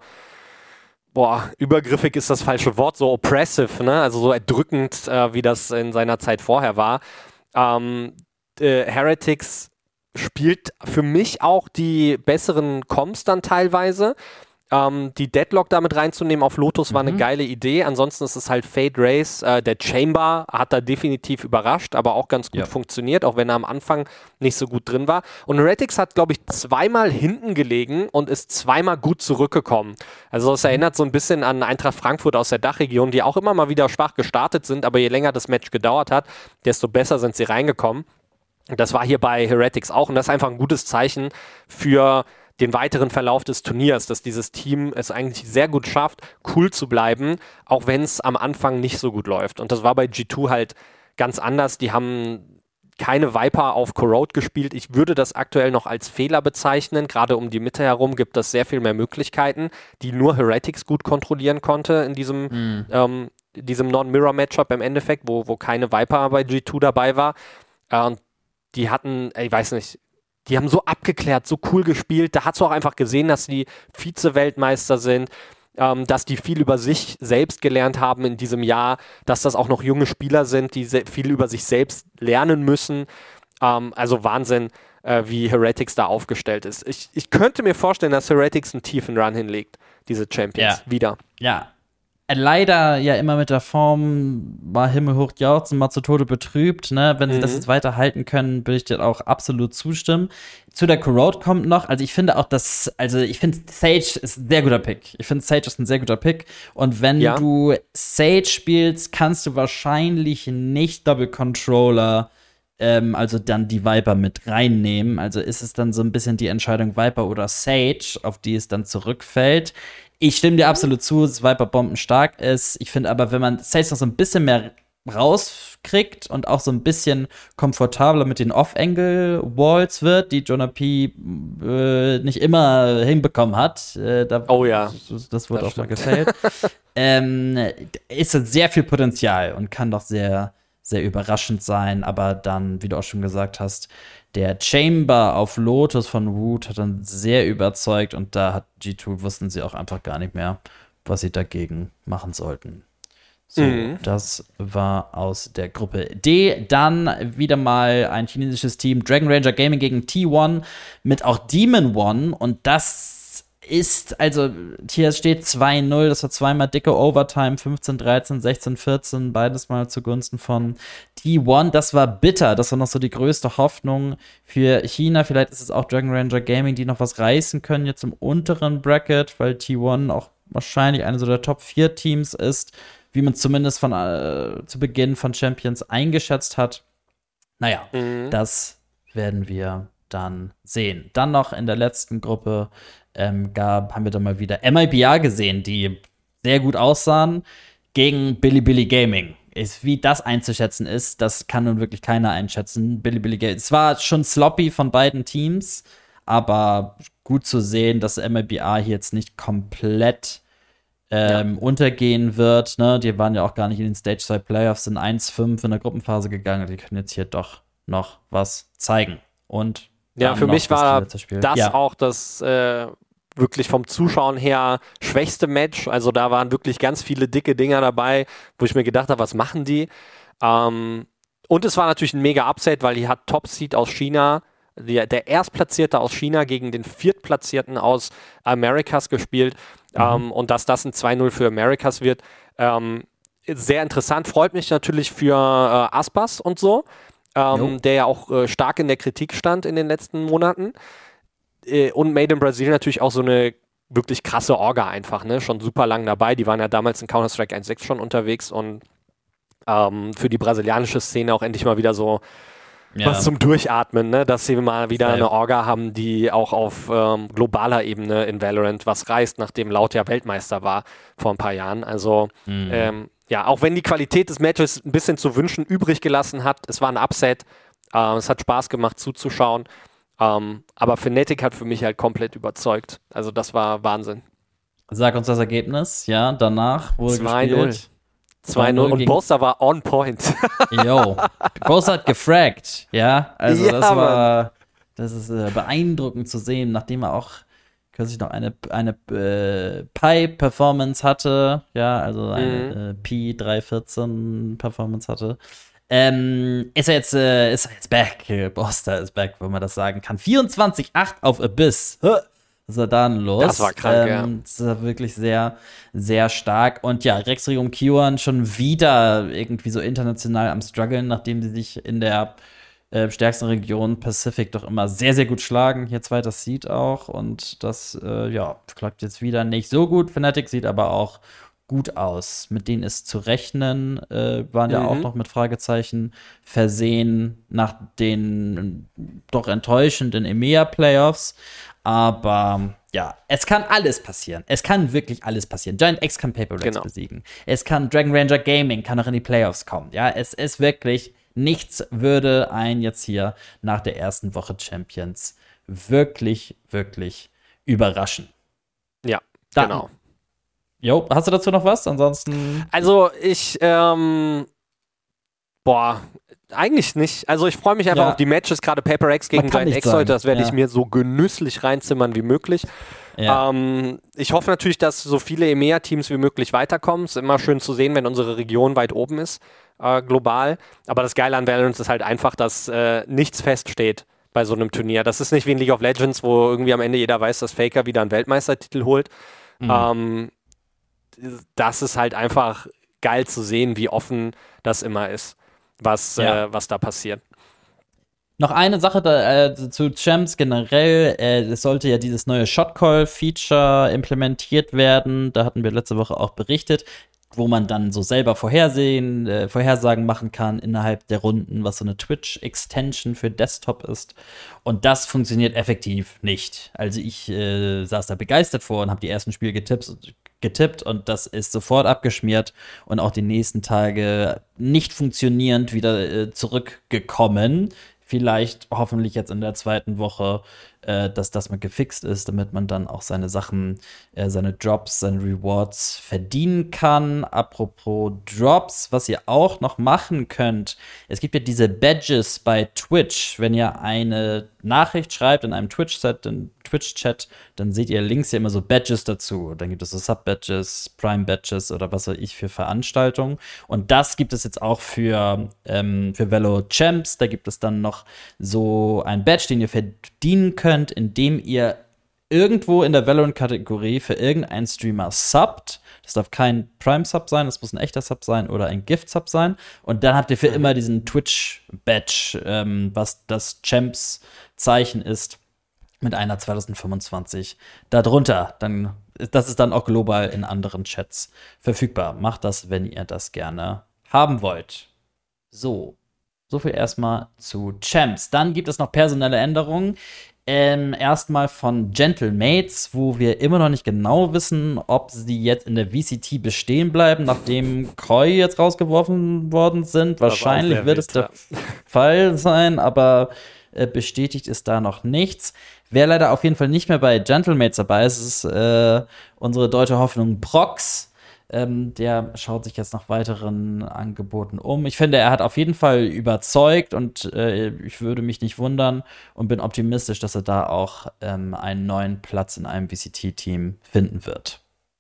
übergriffig ist das falsche Wort, so oppressive, ne? Also so erdrückend, wie das in seiner Zeit vorher war. Heretics spielt für mich auch die besseren Comps dann teilweise. Die Deadlock damit reinzunehmen auf Lotus war eine geile Idee. Ansonsten ist es halt Fade Race. Der Chamber hat da definitiv überrascht, aber auch ganz gut funktioniert, auch wenn er am Anfang nicht so gut drin war. Und Heretics hat, glaube ich, 2-mal hinten gelegen und ist 2-mal gut zurückgekommen. Also es erinnert so ein bisschen an Eintracht Frankfurt aus der Dachregion, die auch immer mal wieder schwach gestartet sind, aber je länger das Match gedauert hat, desto besser sind sie reingekommen. Das war hier bei Heretics auch und das ist einfach ein gutes Zeichen für den weiteren Verlauf des Turniers, dass dieses Team es eigentlich sehr gut schafft, cool zu bleiben, auch wenn es am Anfang nicht so gut läuft. Und das war bei G2 halt ganz anders. Die haben keine Viper auf Corrode gespielt. Ich würde das aktuell noch als Fehler bezeichnen. Gerade um die Mitte herum gibt es sehr viel mehr Möglichkeiten, die nur Heretics gut kontrollieren konnte in diesem Non-Mirror-Matchup im Endeffekt, wo keine Viper bei G2 dabei war. Und die hatten, ich weiß nicht, die haben so abgeklärt, so cool gespielt. Da hast du auch einfach gesehen, dass die Vize-Weltmeister sind, dass die viel über sich selbst gelernt haben in diesem Jahr, dass das auch noch junge Spieler sind, die viel über sich selbst lernen müssen. Also Wahnsinn, wie Heretics da aufgestellt ist. Ich könnte mir vorstellen, dass Heretics einen tiefen Run hinlegt, diese Champions, wieder. Ja. Leider ja immer mit der Form mal himmelhoch jauchzen, mal zu Tode betrübt, ne? Wenn sie das jetzt weiter halten können, würde ich dir auch absolut zustimmen. Zu der Corrode kommt noch, ich finde Sage ist ein sehr guter Pick. Ich finde Sage ist ein sehr guter Pick. Und wenn du Sage spielst, kannst du wahrscheinlich nicht Double Controller also dann die Viper mit reinnehmen. Also ist es dann so ein bisschen die Entscheidung Viper oder Sage, auf die es dann zurückfällt. Ich stimme dir absolut zu, dass Viper bombenstark ist. Ich finde aber, wenn man Sage noch so ein bisschen mehr rauskriegt und auch so ein bisschen komfortabler mit den Off-Angle-Walls wird, die Jonah P. Nicht immer hinbekommen hat. Oh ja. Das wurde auch mal gefällt. Ist da sehr viel Potenzial und kann doch sehr, sehr überraschend sein. Aber dann, wie du auch schon gesagt hast, der Chamber auf Lotus von Root hat dann sehr überzeugt und da hat G2, wussten sie auch einfach gar nicht mehr, was sie dagegen machen sollten. So, das war aus der Gruppe D. Dann wieder mal ein chinesisches Team, Dragon Ranger Gaming gegen T1 mit auch Demon One. Und das ist, also hier steht 2-0, das war zweimal dicke Overtime, 15-13, 16-14, beides mal zugunsten von T1. Das war bitter, das war noch so die größte Hoffnung für China. Vielleicht ist es auch Dragon Ranger Gaming, die noch was reißen können jetzt im unteren Bracket, weil T1 auch wahrscheinlich eine so der Top 4 Teams ist, wie man zumindest zu Beginn von Champions eingeschätzt hat. Naja, das werden wir dann sehen. Dann noch in der letzten Gruppe haben wir dann mal wieder MIBR gesehen, die sehr gut aussahen, gegen Bilibili Gaming. Wie das einzuschätzen ist, das kann nun wirklich keiner einschätzen. Bilibili Gaming, es war schon sloppy von beiden Teams, aber gut zu sehen, dass MIBR hier jetzt nicht komplett untergehen wird, ne? Die waren ja auch gar nicht in den Stage 2 Playoffs, sind 1-5 in der Gruppenphase gegangen. Die können jetzt hier doch noch was zeigen. Und ja, für mich war das auch das wirklich vom Zuschauen her schwächste Match. Also da waren wirklich ganz viele dicke Dinger dabei, wo ich mir gedacht habe, was machen die? Und es war natürlich ein mega Upset, weil die hat Top Seed aus China, der Erstplatzierte aus China gegen den Viertplatzierten aus Americas gespielt. Und dass das ein 2-0 für Americas wird, sehr interessant. Freut mich natürlich für Aspas und so, der ja auch stark in der Kritik stand in den letzten Monaten. Und Made in Brazil natürlich auch so eine wirklich krasse Orga einfach, ne? Schon super lang dabei. Die waren ja damals in Counter-Strike 1.6 schon unterwegs und für die brasilianische Szene auch endlich mal wieder so was zum Durchatmen, ne? Dass sie mal wieder eine Orga haben, die auch auf globaler Ebene in Valorant was reißt, nachdem Laut ja Weltmeister war vor ein paar Jahren. Also auch wenn die Qualität des Matches ein bisschen zu wünschen übrig gelassen hat, es war ein Upset, es hat Spaß gemacht zuzuschauen, aber Fnatic hat für mich halt komplett überzeugt. Also das war Wahnsinn. Sag uns das Ergebnis, ja, danach wurde 2-0. 2-0 und Boaster war on point. Yo, Boaster hat gefragt, ja, also ja, das ist beeindruckend zu sehen, nachdem er auch kürzlich noch eine Pi-Performance hatte, ja, also eine Pi-314-Performance hatte. Ist er jetzt back, Boaster ist back, wenn man das sagen kann. 24-8 auf Abyss. Was war da denn los? Das war krank, Das war wirklich sehr, sehr stark. Und ja, Rexrium Kiwan schon wieder irgendwie so international am struggeln, nachdem sie sich in der stärksten Region Pacific doch immer sehr, sehr gut schlagen. Hier zweiter Seed auch. Und das, klappt jetzt wieder nicht so gut. Fnatic sieht aber auch gut aus. Mit denen ist zu rechnen, waren ja auch noch mit Fragezeichen versehen nach den doch enttäuschenden EMEA-Playoffs. Aber ja, es kann alles passieren. Es kann wirklich alles passieren. Giant X kann Paper Rex besiegen. Es kann Dragon Ranger Gaming kann auch in die Playoffs kommen. Ja, es ist wirklich, nichts würde einen jetzt hier nach der ersten Woche Champions wirklich, wirklich überraschen. Ja, genau. Jo, hast du dazu noch was? Ansonsten. Also eigentlich nicht. Also ich freue mich einfach auf die Matches, gerade Paper Rex gegen Giant X heute. Das werde ich mir so genüsslich reinzimmern wie möglich. Ja. Ich hoffe natürlich, dass so viele EMEA-Teams wie möglich weiterkommen. Es ist immer schön zu sehen, wenn unsere Region weit oben ist, global. Aber das Geile an Valorant ist halt einfach, dass nichts feststeht bei so einem Turnier. Das ist nicht wie in League of Legends, wo irgendwie am Ende jeder weiß, dass Faker wieder einen Weltmeistertitel holt. Das ist halt einfach geil zu sehen, wie offen das immer ist, was da passiert. Noch eine Sache zu Champs generell. Es sollte ja dieses neue Shotcall-Feature implementiert werden. Da hatten wir letzte Woche auch berichtet. wo man dann so selber Vorhersagen machen kann innerhalb der Runden, was so eine Twitch-Extension für Desktop ist. Und das funktioniert effektiv nicht. Also ich saß da begeistert vor und habe die ersten Spiele getippt und das ist sofort abgeschmiert und auch die nächsten Tage nicht funktionierend wieder zurückgekommen. Vielleicht hoffentlich jetzt in der zweiten Woche, dass das mal gefixt ist, damit man dann auch seine Sachen, seine Drops, seine Rewards verdienen kann. Apropos Drops, was ihr auch noch machen könnt, es gibt ja diese Badges bei Twitch. Wenn ihr eine Nachricht schreibt in einem Twitch-Chat, dann seht ihr links ja immer so Badges dazu. Dann gibt es so Sub-Badges, Prime-Badges oder was weiß ich für Veranstaltungen. Und das gibt es jetzt auch für Velo Champs. Da gibt es dann noch so ein Badge, den ihr verdienen könnt, indem ihr irgendwo in der Valorant-Kategorie für irgendeinen Streamer subbt. Das darf kein Prime-Sub sein, das muss ein echter Sub sein oder ein Gift-Sub sein. Und dann habt ihr für immer diesen Twitch-Badge, was das Champs-Zeichen ist, mit einer 2025 darunter. Das ist dann auch global in anderen Chats verfügbar. Macht das, wenn ihr das gerne haben wollt. So viel erstmal zu Champs. Dann gibt es noch personelle Änderungen. Erstmal von Gentlemates, wo wir immer noch nicht genau wissen, ob sie jetzt in der VCT bestehen bleiben, nachdem Koi jetzt rausgeworfen worden sind. Wahrscheinlich wird es der Fall sein, aber bestätigt ist da noch nichts. Wer leider auf jeden Fall nicht mehr bei Gentlemates dabei ist, ist unsere deutsche Hoffnung Prox. Der schaut sich jetzt nach weiteren Angeboten um. Ich finde, er hat auf jeden Fall überzeugt und ich würde mich nicht wundern und bin optimistisch, dass er da auch einen neuen Platz in einem VCT-Team finden wird.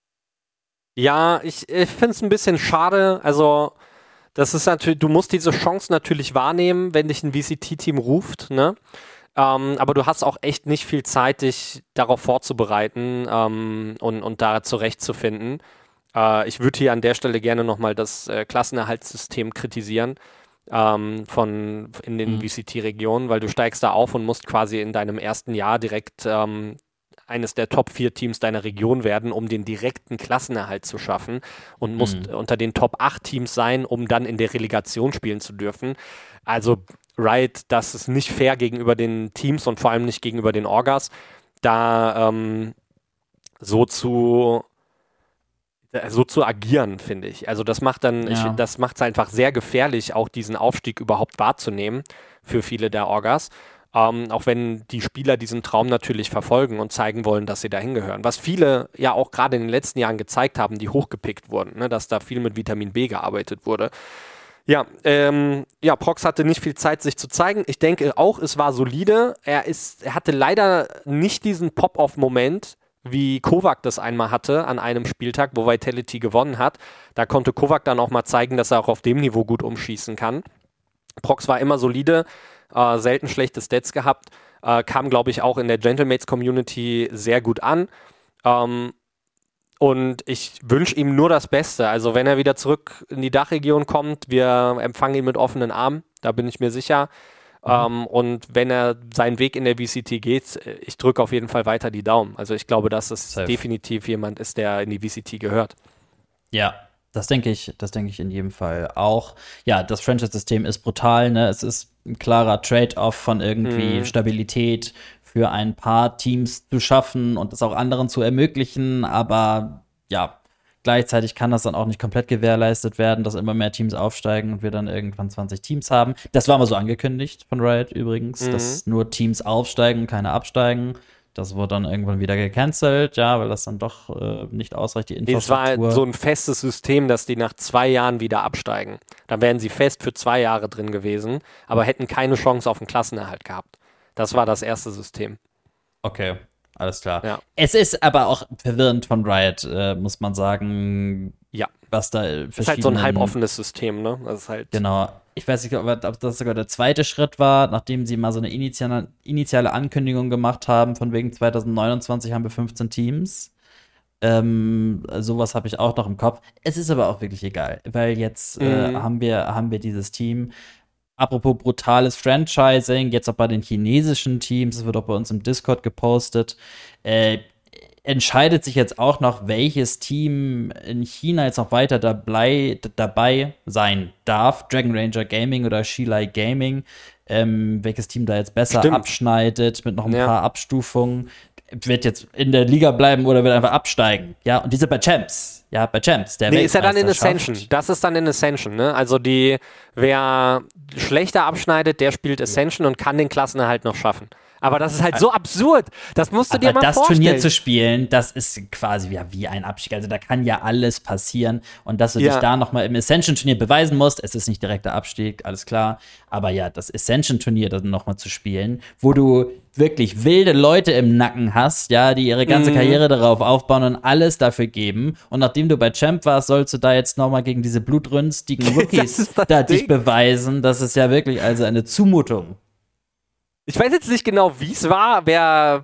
Ja, ich finde es ein bisschen schade. Also, das ist natürlich, du musst diese Chance natürlich wahrnehmen, wenn dich ein VCT-Team ruft, ne? Aber du hast auch echt nicht viel Zeit, dich darauf vorzubereiten und da zurechtzufinden. Ich würde hier an der Stelle gerne nochmal das Klassenerhaltssystem kritisieren in den VCT-Regionen, weil du steigst da auf und musst quasi in deinem ersten Jahr direkt eines der Top 4 Teams deiner Region werden, um den direkten Klassenerhalt zu schaffen und musst unter den Top 8 Teams sein, um dann in der Relegation spielen zu dürfen. Also Riot, das ist nicht fair gegenüber den Teams und vor allem nicht gegenüber den Orgas, da so zu agieren, finde ich. Also das macht das macht es einfach sehr gefährlich, auch diesen Aufstieg überhaupt wahrzunehmen für viele der Orgas. Auch wenn die Spieler diesen Traum natürlich verfolgen und zeigen wollen, dass sie dahin gehören. Was viele ja auch gerade in den letzten Jahren gezeigt haben, die hochgepickt wurden, ne, dass da viel mit Vitamin B gearbeitet wurde. Ja, Prox hatte nicht viel Zeit, sich zu zeigen. Ich denke auch, es war solide. Er hatte leider nicht diesen Pop-Off-Moment, wie Kovac das einmal hatte an einem Spieltag, wo Vitality gewonnen hat. Da konnte Kovac dann auch mal zeigen, dass er auch auf dem Niveau gut umschießen kann. Prox war immer solide, selten schlechte Stats gehabt, kam, glaube ich, auch in der Gentlemates-Community sehr gut an. Und ich wünsche ihm nur das Beste. Also wenn er wieder zurück in die Dachregion kommt, wir empfangen ihn mit offenen Armen, da bin ich mir sicher. Und wenn er seinen Weg in der VCT geht, ich drücke auf jeden Fall weiter die Daumen. Also ich glaube, dass es definitiv jemand ist, der in die VCT gehört. Ja, das denke ich in jedem Fall auch. Ja, das Franchise-System ist brutal, ne? Es ist ein klarer Trade-off von irgendwie Stabilität für ein paar Teams zu schaffen und es auch anderen zu ermöglichen, aber ja, gleichzeitig kann das dann auch nicht komplett gewährleistet werden, dass immer mehr Teams aufsteigen und wir dann irgendwann 20 Teams haben. Das war mal so angekündigt von Riot übrigens, dass nur Teams aufsteigen und keine absteigen. Das wurde dann irgendwann wieder gecancelt, ja, weil das dann doch nicht ausreicht, die Infrastruktur. Es war so ein festes System, dass die nach 2 Jahren wieder absteigen. Dann wären sie fest für 2 Jahre drin gewesen, aber hätten keine Chance auf einen Klassenerhalt gehabt. Das war das erste System. Okay. Alles klar. Ja. Es ist aber auch verwirrend von Riot, muss man sagen. Ja. Was da ist halt so ein halboffenes System, ne? Das ist halt genau. Ich weiß nicht, ob das sogar der zweite Schritt war, nachdem sie mal so eine initiale Ankündigung gemacht haben, von wegen 2029 haben wir 15 Teams. Sowas habe ich auch noch im Kopf. Es ist aber auch wirklich egal, weil jetzt haben wir dieses Team. Apropos brutales Franchising, jetzt auch bei den chinesischen Teams, das wird auch bei uns im Discord gepostet. entscheidet sich jetzt auch noch, welches Team in China jetzt noch weiter dabei sein darf. Dragon Ranger Gaming oder Shilai Gaming. Welches Team da jetzt besser abschneidet mit noch ein paar Abstufungen. Wird jetzt in der Liga bleiben oder wird einfach absteigen. Ja, und diese bei Champs. Ja, bei Champs. Ist ja dann in Ascension. Das ist dann in Ascension, ne? Also wer schlechter abschneidet, der spielt Ascension und kann den Klassenerhalt noch schaffen. Aber das ist halt so absurd. Das musst du dir mal vorstellen. Das Turnier zu spielen, das ist quasi wie ein Abstieg. Also da kann ja alles passieren. Und dass du dich da nochmal im Ascension-Turnier beweisen musst, es ist nicht direkter Abstieg, alles klar. Aber ja, das Ascension-Turnier dann nochmal zu spielen, wo du wirklich wilde Leute im Nacken hast, ja, die ihre ganze Karriere darauf aufbauen und alles dafür geben. Und nachdem du bei Champ warst, sollst du da jetzt nochmal gegen diese blutrünstigen Rookies dich beweisen. Das ist ja wirklich also eine Zumutung. Ich weiß jetzt nicht genau, wie es war, wer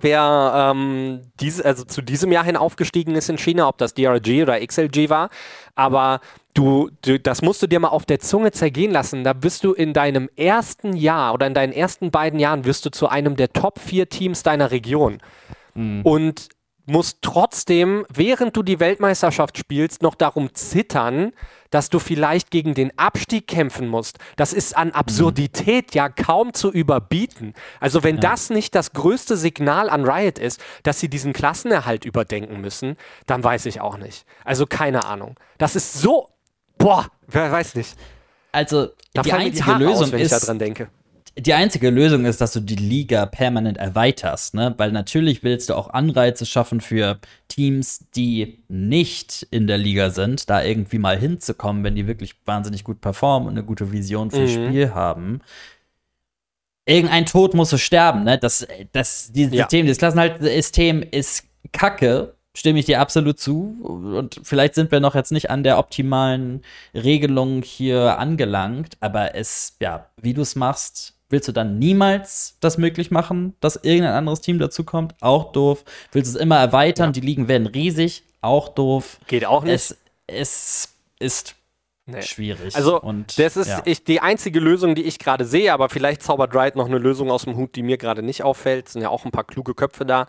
zu diesem Jahr hin aufgestiegen ist in China, ob das DRG oder XLG war, aber das musst du dir mal auf der Zunge zergehen lassen. Da bist du in deinem ersten Jahr oder in deinen ersten beiden Jahren wirst du zu einem der Top 4 Teams deiner Region. Und musst trotzdem, während du die Weltmeisterschaft spielst, noch darum zittern, dass du vielleicht gegen den Abstieg kämpfen musst. Das ist an Absurdität ja kaum zu überbieten. Also wenn das nicht das größte Signal an Riot ist, dass sie diesen Klassenerhalt überdenken müssen, dann weiß ich auch nicht. Also keine Ahnung. Das ist so, wer weiß nicht. Also die einzige Lösung ist, wenn ich da dran denke. Die einzige Lösung ist, dass du die Liga permanent erweiterst, ne? Weil natürlich willst du auch Anreize schaffen für Teams, die nicht in der Liga sind, da irgendwie mal hinzukommen, wenn die wirklich wahnsinnig gut performen und eine gute Vision fürs Spiel haben. Irgendein Tod muss so sterben, ne? Dieses Klassenhaltssystem ist Kacke, stimme ich dir absolut zu. Und vielleicht sind wir noch jetzt nicht an der optimalen Regelung hier angelangt, aber wie du es machst, willst du dann niemals das möglich machen, dass irgendein anderes Team dazukommt? Auch doof. Willst du es immer erweitern? Die Ligen werden riesig? Auch doof. Geht auch nicht. Es ist schwierig. Also, das ist die einzige Lösung, die ich gerade sehe, aber vielleicht zaubert Riot noch eine Lösung aus dem Hut, die mir gerade nicht auffällt. Es sind ja auch ein paar kluge Köpfe da.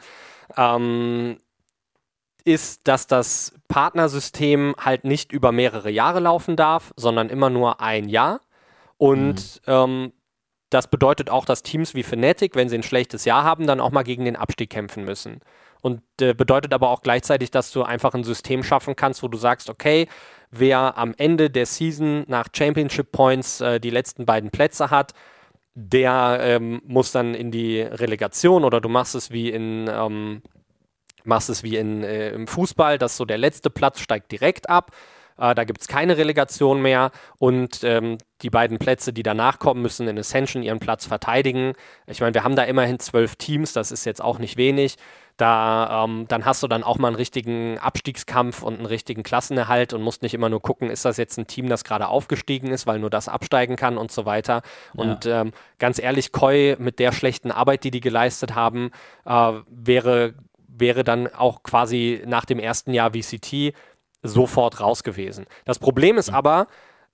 Ist, dass das Partnersystem halt nicht über mehrere Jahre laufen darf, sondern immer nur ein Jahr. Und das bedeutet auch, dass Teams wie Fnatic, wenn sie ein schlechtes Jahr haben, dann auch mal gegen den Abstieg kämpfen müssen. Und bedeutet aber auch gleichzeitig, dass du einfach ein System schaffen kannst, wo du sagst, okay, wer am Ende der Season nach Championship Points die letzten beiden Plätze hat, der muss dann in die Relegation, oder du machst es wie im Fußball, dass so der letzte Platz steigt direkt ab. Da gibt es keine Relegation mehr und die beiden Plätze, die danach kommen, müssen in Ascension ihren Platz verteidigen. Ich meine, wir haben da immerhin 12 Teams, das ist jetzt auch nicht wenig. Dann hast du dann auch mal einen richtigen Abstiegskampf und einen richtigen Klassenerhalt und musst nicht immer nur gucken, ist das jetzt ein Team, das gerade aufgestiegen ist, weil nur das absteigen kann und so weiter. Ja. Und ganz ehrlich, Koi mit der schlechten Arbeit, die geleistet haben, wäre dann auch quasi nach dem ersten Jahr VCT sofort raus gewesen. Das Problem ist aber,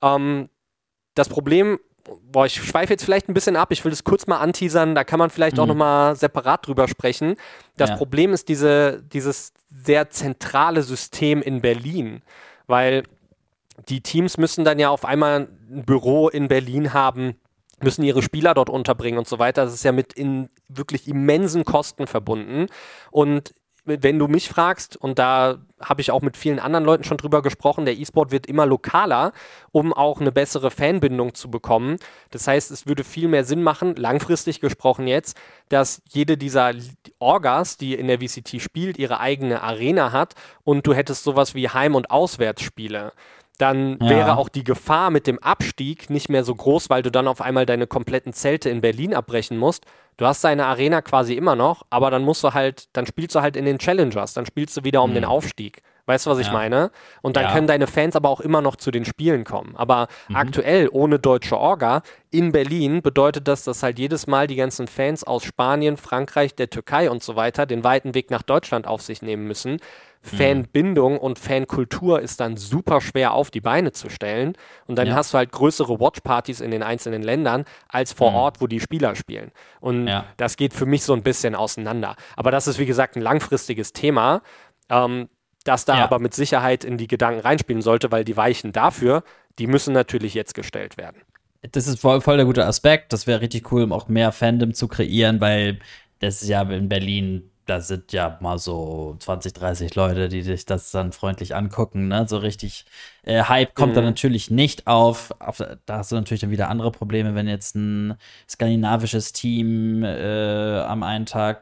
ich schweife jetzt vielleicht ein bisschen ab, ich will das kurz mal anteasern, da kann man vielleicht auch nochmal separat drüber sprechen. Das Problem ist dieses sehr zentrale System in Berlin, weil die Teams müssen dann ja auf einmal ein Büro in Berlin haben, müssen ihre Spieler dort unterbringen und so weiter. Das ist ja mit wirklich immensen Kosten verbunden. Und wenn du mich fragst, und da habe ich auch mit vielen anderen Leuten schon drüber gesprochen, der E-Sport wird immer lokaler, um auch eine bessere Fanbindung zu bekommen. Das heißt, es würde viel mehr Sinn machen, langfristig gesprochen jetzt, dass jede dieser Orgas, die in der VCT spielt, ihre eigene Arena hat und du hättest sowas wie Heim- und Auswärtsspiele. Dann wäre auch die Gefahr mit dem Abstieg nicht mehr so groß, weil du dann auf einmal deine kompletten Zelte in Berlin abbrechen musst. Du hast deine Arena quasi immer noch, aber dann spielst du halt in den Challengers, dann spielst du wieder um den Aufstieg. Weißt du, was ich meine? Und dann können deine Fans aber auch immer noch zu den Spielen kommen. Aber aktuell, ohne deutsche Orga, in Berlin bedeutet das, dass halt jedes Mal die ganzen Fans aus Spanien, Frankreich, der Türkei und so weiter den weiten Weg nach Deutschland auf sich nehmen müssen. Fanbindung und Fankultur ist dann super schwer auf die Beine zu stellen. Und dann hast du halt größere Watchpartys in den einzelnen Ländern als vor Ort, wo die Spieler spielen. Und das geht für mich so ein bisschen auseinander. Aber das ist, wie gesagt, ein langfristiges Thema. Das da aber mit Sicherheit in die Gedanken reinspielen sollte, weil die Weichen dafür, die müssen natürlich jetzt gestellt werden. Das ist voll der gute Aspekt. Das wäre richtig cool, um auch mehr Fandom zu kreieren, weil das ist ja in Berlin, da sind ja mal so 20, 30 Leute, die sich das dann freundlich angucken, ne? So richtig Hype kommt da natürlich nicht auf. Da hast du natürlich dann wieder andere Probleme, wenn jetzt ein skandinavisches Team am einen Tag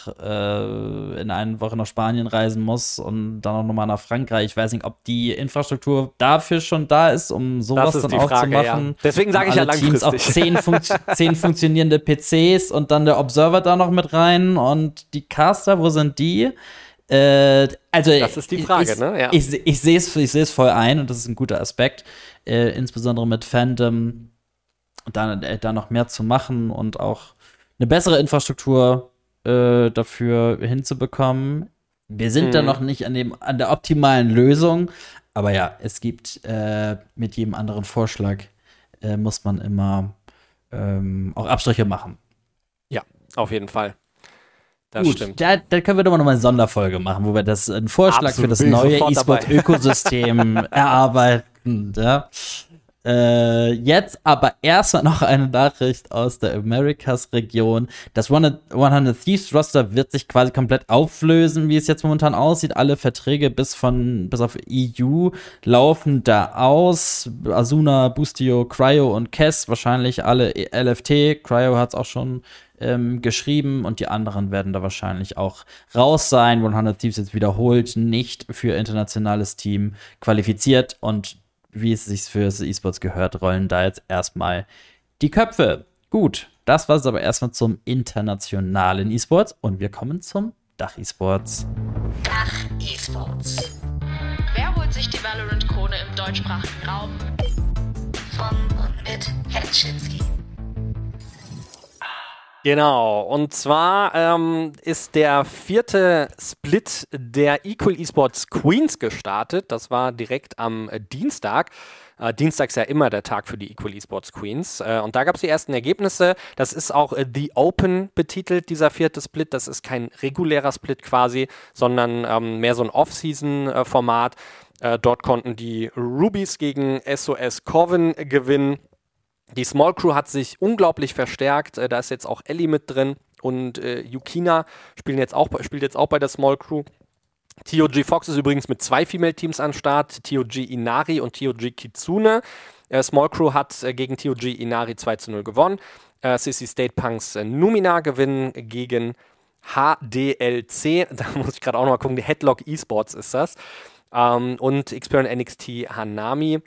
in einer Woche nach Spanien reisen muss und dann auch nochmal nach Frankreich. Ich weiß nicht, ob die Infrastruktur dafür schon da ist, um sowas dann auch zu machen. Ja. Deswegen sage ich ja langfristig. Teams auf 10 funktionierende PCs und dann der Observer da noch mit rein und die Caster, wo sind die? Also das ist die Frage, ne? Ja. Ich sehe es voll ein und das ist ein guter Aspekt, insbesondere mit Fandom da noch mehr zu machen und auch eine bessere Infrastruktur dafür hinzubekommen. Wir sind da noch nicht an der optimalen Lösung, aber ja, es gibt mit jedem anderen Vorschlag muss man immer auch Abstriche machen. Ja, auf jeden Fall. Das Gut, stimmt. Da können wir doch mal eine Sonderfolge machen, wo wir einen Vorschlag für das neue E-Sport-Ökosystem erarbeiten. Ja. Jetzt aber erstmal noch eine Nachricht aus der Americas-Region. Das 100 Thieves Roster wird sich quasi komplett auflösen, wie es jetzt momentan aussieht. Alle Verträge bis auf EU laufen da aus. Asuna, Boostio, Cryo und Kess, wahrscheinlich alle LFT. Cryo hat es auch schon geschrieben und die anderen werden da wahrscheinlich auch raus sein. 100 Thieves jetzt wiederholt nicht für internationales Team qualifiziert und wie es sich für das E-Sports gehört, rollen da jetzt erstmal die Köpfe. Gut, das war es aber erstmal zum internationalen E-Sports und wir kommen zum Dach-E-Sports. Dach-E-Sports. Wer holt sich die Valorant-Krone im deutschsprachigen Raum? Von und mit Hetschinski. Genau, und zwar ist der 4. Split der Equal Esports Queens gestartet. Das war direkt am Dienstag. Dienstag ist ja immer der Tag für die Equal Esports Queens. Und da gab es die ersten Ergebnisse. Das ist auch The Open betitelt, dieser 4. Split. Das ist kein regulärer Split quasi, sondern mehr so ein Off-Season-Format. Dort konnten die Rubies gegen SOS Corvin gewinnen. Die Small Crew hat sich unglaublich verstärkt. Da ist jetzt auch Ellie mit drin und Yukina spielt jetzt auch bei der Small Crew. TOG Fox ist übrigens mit 2 Female-Teams an Start. TOG Inari und TOG Kitsune. Small Crew hat gegen TOG Inari 2-0 gewonnen. Sissy State Punks Numina gewinnen gegen HDLC. Da muss ich gerade auch noch mal gucken. Die Headlock Esports ist das. Und Experience NXT Hanami.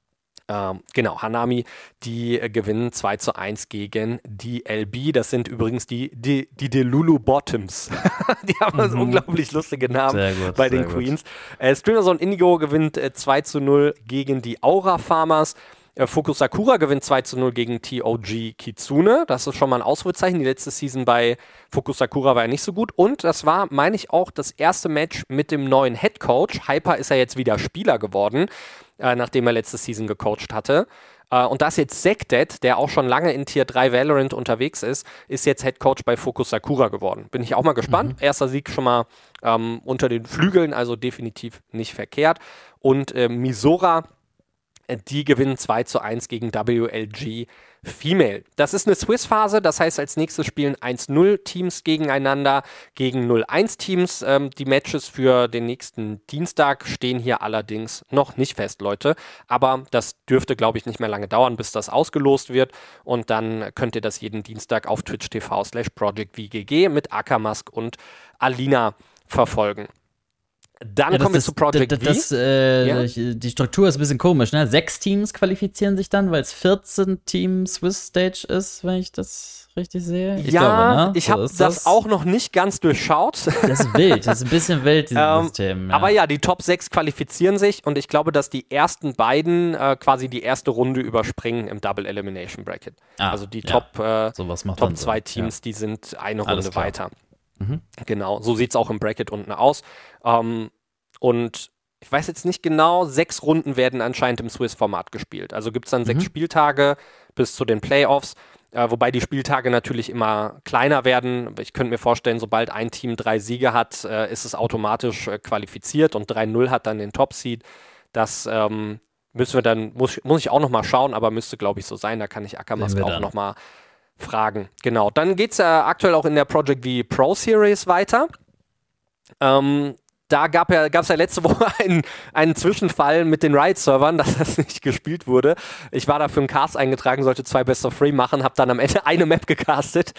Hanami, die gewinnen 2-1 gegen die LB. Das sind übrigens die Delulu Bottoms. Die haben so unglaublich lustige Namen bei den Queens. Streamerzone Indigo gewinnt 2-0 gegen die Aura Farmers. Focus Sakura gewinnt 2-0 gegen TOG Kitsune. Das ist schon mal ein Ausrufezeichen. Die letzte Season bei Focus Sakura war ja nicht so gut. Und das war, meine ich, auch das erste Match mit dem neuen Head Coach. Hyper ist ja jetzt wieder Spieler geworden, nachdem er letzte Season gecoacht hatte. Und da ist jetzt Zekdet, der auch schon lange in Tier 3 Valorant unterwegs ist jetzt Head Coach bei Focus Sakura geworden. Bin ich auch mal gespannt. Erster Sieg schon mal unter den Flügeln, also definitiv nicht verkehrt. Und Misora, die gewinnen 2-1 gegen WLG Female. Das ist eine Swiss-Phase, das heißt, als nächstes spielen 1-0-Teams gegeneinander gegen 0-1-Teams. Die Matches für den nächsten Dienstag stehen hier allerdings noch nicht fest, Leute. Aber das dürfte, glaube ich, nicht mehr lange dauern, bis das ausgelost wird. Und dann könnt ihr das jeden Dienstag auf twitch.tv/projectvgg mit Akamask und Alina verfolgen. Dann kommen wir zu Project V. Die Struktur ist ein bisschen komisch, ne? 6 Teams qualifizieren sich dann, weil es 14 Team Swiss Stage ist, wenn ich das richtig sehe. Ich glaube, ne? Ich habe das auch noch nicht ganz durchschaut. Das ist wild, das ist ein bisschen wild, dieses System. Ja. Aber ja, die Top 6 qualifizieren sich und ich glaube, dass die ersten beiden quasi die erste Runde überspringen im Double Elimination Bracket. Also die Top 2 Teams, die sind eine Runde weiter. Genau, so sieht es auch im Bracket unten aus. Und ich weiß jetzt nicht genau, 6 Runden werden anscheinend im Swiss-Format gespielt. Also gibt es dann 6 Spieltage bis zu den Playoffs. Wobei die Spieltage natürlich immer kleiner werden. Ich könnte mir vorstellen, sobald ein Team 3 Siege hat, ist es automatisch qualifiziert und 3-0 hat dann den Top-Seed. Das müssen wir dann, muss ich auch nochmal schauen, aber müsste, glaube ich, so sein. Da kann ich Ackermask auch nochmal fragen. Genau. Dann geht es ja aktuell auch in der Project V Pro Series weiter. Da gab es ja letzte Woche einen Zwischenfall mit den Riot-Servern, dass das nicht gespielt wurde. Ich war da für einen Cast eingetragen, sollte 2 Best of 3 machen, habe dann am Ende eine Map gecastet.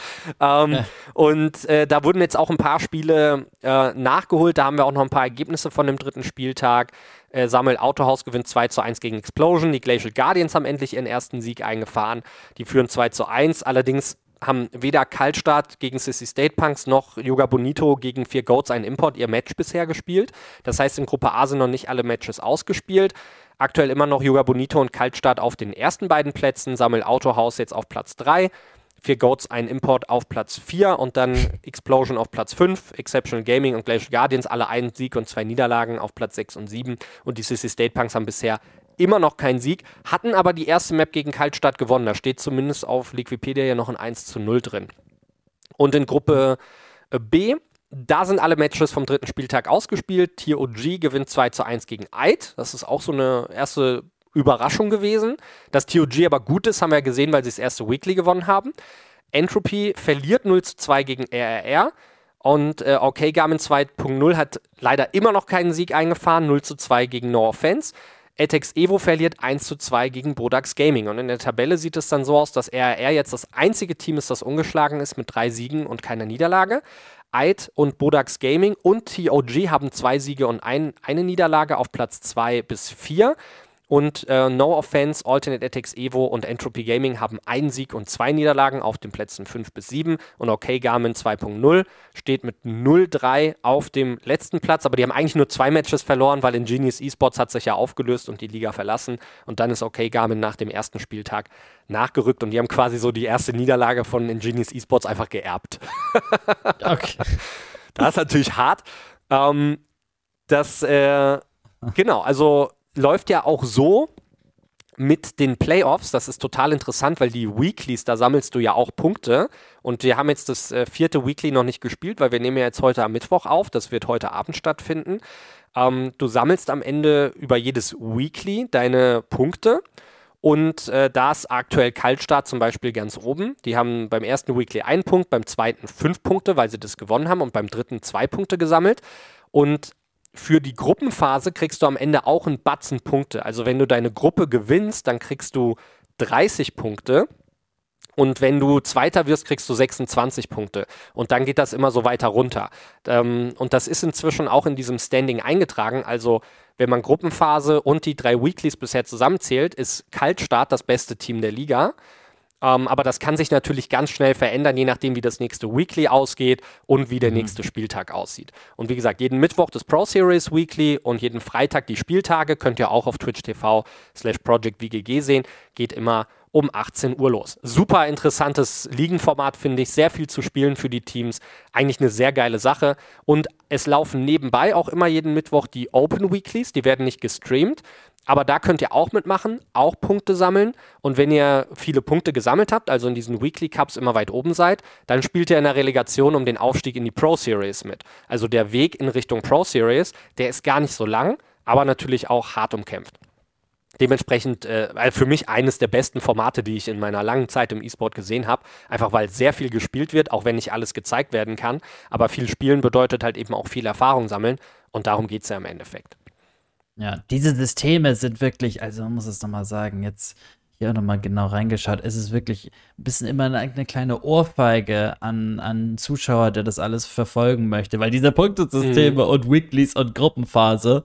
Und da wurden jetzt auch ein paar Spiele nachgeholt. Da haben wir auch noch ein paar Ergebnisse von dem 3. Spieltag. Samuel Autohaus gewinnt 2-1 gegen Explosion. Die Glacial Guardians haben endlich ihren ersten Sieg eingefahren. Die führen 2-1. Allerdings haben weder Kaltstart gegen Sissy State Punks noch Yoga Bonito gegen 4 Goats einen Import ihr Match bisher gespielt. Das heißt, in Gruppe A sind noch nicht alle Matches ausgespielt. Aktuell immer noch Yoga Bonito und Kaltstart auf den ersten beiden Plätzen, Samuel Autohaus jetzt auf Platz 3, 4 Goats ein Import auf Platz 4 und dann Explosion auf Platz 5, Exceptional Gaming und Glacial Guardians alle einen Sieg und 2 Niederlagen auf Platz 6 und 7 und die Sissy State Punks haben bisher immer noch keinen Sieg, hatten aber die erste Map gegen Kaltstart gewonnen. Da steht zumindest auf Liquipedia ja noch ein 1-0 drin. Und in Gruppe B, da sind alle Matches vom 3. Spieltag ausgespielt. TOG gewinnt 2-1 gegen Eid. Das ist auch so eine erste Überraschung gewesen. Dass TOG aber gut ist, haben wir ja gesehen, weil sie das erste Weekly gewonnen haben. Entropy verliert 0-2 gegen RRR. Und OK Garmin 2.0 hat leider immer noch keinen Sieg eingefahren. 0-2 gegen No Offense. Etex Evo verliert 1-2 gegen Bodax Gaming. Und in der Tabelle sieht es dann so aus, dass RRR jetzt das einzige Team ist, das ungeschlagen ist mit 3 Siegen und keiner Niederlage. Eid und Bodax Gaming und TOG haben 2 Siege und eine Niederlage auf Platz 2 bis 4. Und No Offense, Alternate Etex Evo und Entropy Gaming haben 1 Sieg und 2 Niederlagen auf den Plätzen 5 bis 7. Und OK Garmin 2.0 steht mit 0-3 auf dem letzten Platz. Aber die haben eigentlich nur 2 Matches verloren, weil Ingenious Esports hat sich ja aufgelöst und die Liga verlassen. Und dann ist OK Garmin nach dem ersten Spieltag nachgerückt. Und die haben quasi so die erste Niederlage von Ingenious Esports einfach geerbt. Okay. Das ist natürlich hart. Genau, also läuft ja auch so mit den Playoffs. Das ist total interessant, weil die Weeklies, da sammelst du ja auch Punkte. Und wir haben jetzt das 4. Weekly noch nicht gespielt, weil wir nehmen ja jetzt heute am Mittwoch auf. Das wird heute Abend stattfinden. Du sammelst am Ende über jedes Weekly deine Punkte. Und da ist aktuell Kaltstart zum Beispiel ganz oben. Die haben beim ersten Weekly 1 Punkt, beim zweiten 5 Punkte, weil sie das gewonnen haben und beim dritten 2 Punkte gesammelt. Und für die Gruppenphase kriegst du am Ende auch einen Batzen Punkte. Also wenn du deine Gruppe gewinnst, dann kriegst du 30 Punkte. Und wenn du Zweiter wirst, kriegst du 26 Punkte. Und dann geht das immer so weiter runter. Und das ist inzwischen auch in diesem Standing eingetragen. Also wenn man Gruppenphase und die 3 Weeklies bisher zusammenzählt, ist Kaltstart das beste Team der Liga. Aber das kann sich natürlich ganz schnell verändern, je nachdem, wie das nächste Weekly ausgeht und wie der nächste Spieltag aussieht. Und wie gesagt, jeden Mittwoch das Pro Series Weekly und jeden Freitag die Spieltage könnt ihr auch auf twitch.tv/projectvgg sehen. Geht immer um 18 Uhr los. Super interessantes Ligenformat, finde ich. Sehr viel zu spielen für die Teams. Eigentlich eine sehr geile Sache. Und es laufen nebenbei auch immer jeden Mittwoch die Open Weeklies. Die werden nicht gestreamt. Aber da könnt ihr auch mitmachen, auch Punkte sammeln. Und wenn ihr viele Punkte gesammelt habt, also in diesen Weekly Cups immer weit oben seid, dann spielt ihr in der Relegation um den Aufstieg in die Pro Series mit. Also der Weg in Richtung Pro Series, der ist gar nicht so lang, aber natürlich auch hart umkämpft. Dementsprechend für mich eines der besten Formate, die ich in meiner langen Zeit im E-Sport gesehen habe. Einfach weil sehr viel gespielt wird, auch wenn nicht alles gezeigt werden kann. Aber viel Spielen bedeutet halt eben auch viel Erfahrung sammeln. Und darum geht es ja im Endeffekt. Ja, diese Systeme sind wirklich, also man muss es nochmal sagen, jetzt hier auch nochmal genau reingeschaut, es ist wirklich ein bisschen immer eine kleine Ohrfeige an Zuschauer, der das alles verfolgen möchte, weil diese Punktesysteme und Weeklies und Gruppenphase,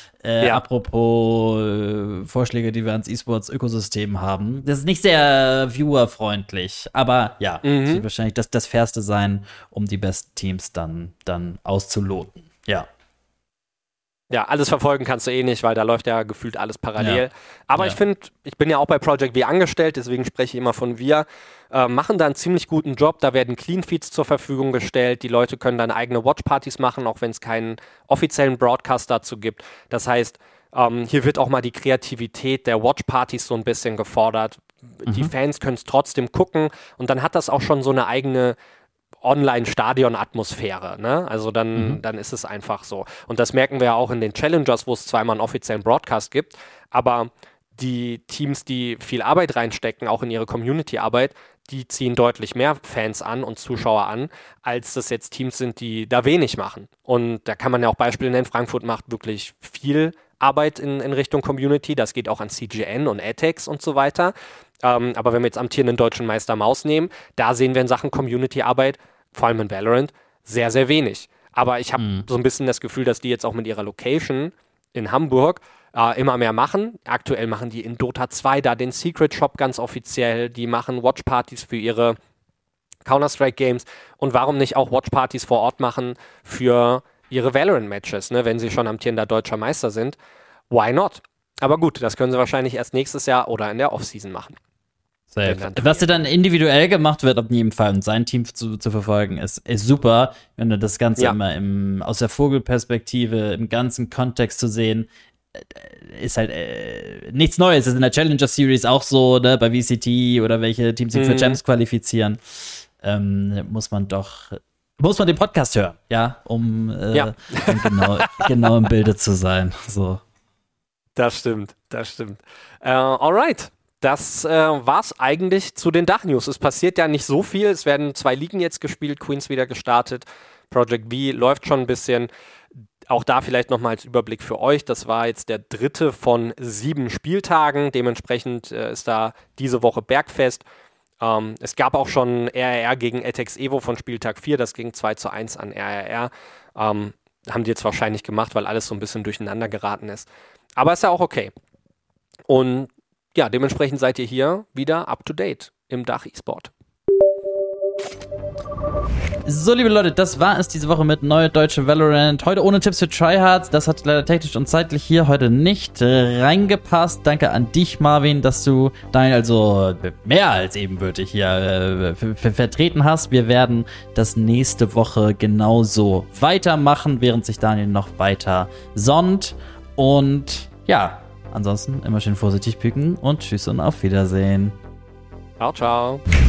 apropos Vorschläge, die wir ans E-Sports-Ökosystem haben, das ist nicht sehr viewerfreundlich, aber ja, das wird wahrscheinlich das Fairste sein, um die besten Teams dann auszuloten, ja. Ja, alles verfolgen kannst du eh nicht, weil da läuft ja gefühlt alles parallel. Ja. Aber ich finde, ich bin ja auch bei Project V angestellt, deswegen spreche ich immer von wir. Machen da einen ziemlich guten Job, da werden Clean-Feeds zur Verfügung gestellt, die Leute können dann eigene Watchpartys machen, auch wenn es keinen offiziellen Broadcast dazu gibt. Das heißt, hier wird auch mal die Kreativität der Watchpartys so ein bisschen gefordert. die Fans können es trotzdem gucken und dann hat das auch schon so eine eigene Online-Stadion-Atmosphäre, ne? Also dann ist es einfach so. Und das merken wir ja auch in den Challengers, wo es zweimal einen offiziellen Broadcast gibt, aber die Teams, die viel Arbeit reinstecken, auch in ihre Community-Arbeit, die ziehen deutlich mehr Fans an und Zuschauer an, als das jetzt Teams sind, die da wenig machen. Und da kann man ja auch Beispiele nennen. Frankfurt macht wirklich viel Arbeit in Richtung Community. Das geht auch an CGN und AdTex und so weiter. Aber wenn wir jetzt amtierenden deutschen Meister Maus nehmen, da sehen wir in Sachen Community-Arbeit, vor allem in Valorant, sehr, sehr wenig. Aber ich habe so ein bisschen das Gefühl, dass die jetzt auch mit ihrer Location in Hamburg immer mehr machen. Aktuell machen die in Dota 2 da den Secret Shop ganz offiziell. Die machen Watchpartys für ihre Counter-Strike-Games. Und warum nicht auch Watchpartys vor Ort machen für ihre Valorant-Matches, ne? Wenn sie schon amtierender deutscher Meister sind? Why not? Aber gut, das können sie wahrscheinlich erst nächstes Jahr oder in der Offseason machen. Was dir dann individuell gemacht wird, ob in jedem Fall und sein Team zu verfolgen, ist super. Wenn du das Ganze immer aus der Vogelperspektive, im ganzen Kontext zu sehen, ist halt nichts Neues. Das ist in der Challenger Series auch so, ne? Bei VCT oder welche Teams sich für Gems qualifizieren, muss man den Podcast hören, ja, um genau im Bilde zu sein. So. Das stimmt. Alright. Das war's eigentlich zu den Dach-News. Es passiert ja nicht so viel. Es werden 2 Ligen jetzt gespielt, Queens wieder gestartet. Project V läuft schon ein bisschen. Auch da vielleicht nochmal als Überblick für euch. Das war jetzt der 3. von 7 Spieltagen. Dementsprechend ist da diese Woche Bergfest. Es gab auch schon RRR gegen AdTex Evo von Spieltag 4. Das ging 2:1 an RRR. Haben die jetzt wahrscheinlich gemacht, weil alles so ein bisschen durcheinander geraten ist. Aber ist ja auch okay. Und ja, dementsprechend seid ihr hier wieder up to date im Dach E-Sport. So, liebe Leute, das war es diese Woche mit Neue Deutsche Valorant. Heute ohne Tipps für Tryhards. Das hat leider technisch und zeitlich hier heute nicht reingepasst. Danke an dich, Marvin, dass du Daniel also mehr als ebenbürtig hier vertreten hast. Wir werden das nächste Woche genauso weitermachen, während sich Daniel noch weiter sonnt. Und ja, ansonsten immer schön vorsichtig picken und tschüss und auf Wiedersehen. Ciao, ciao.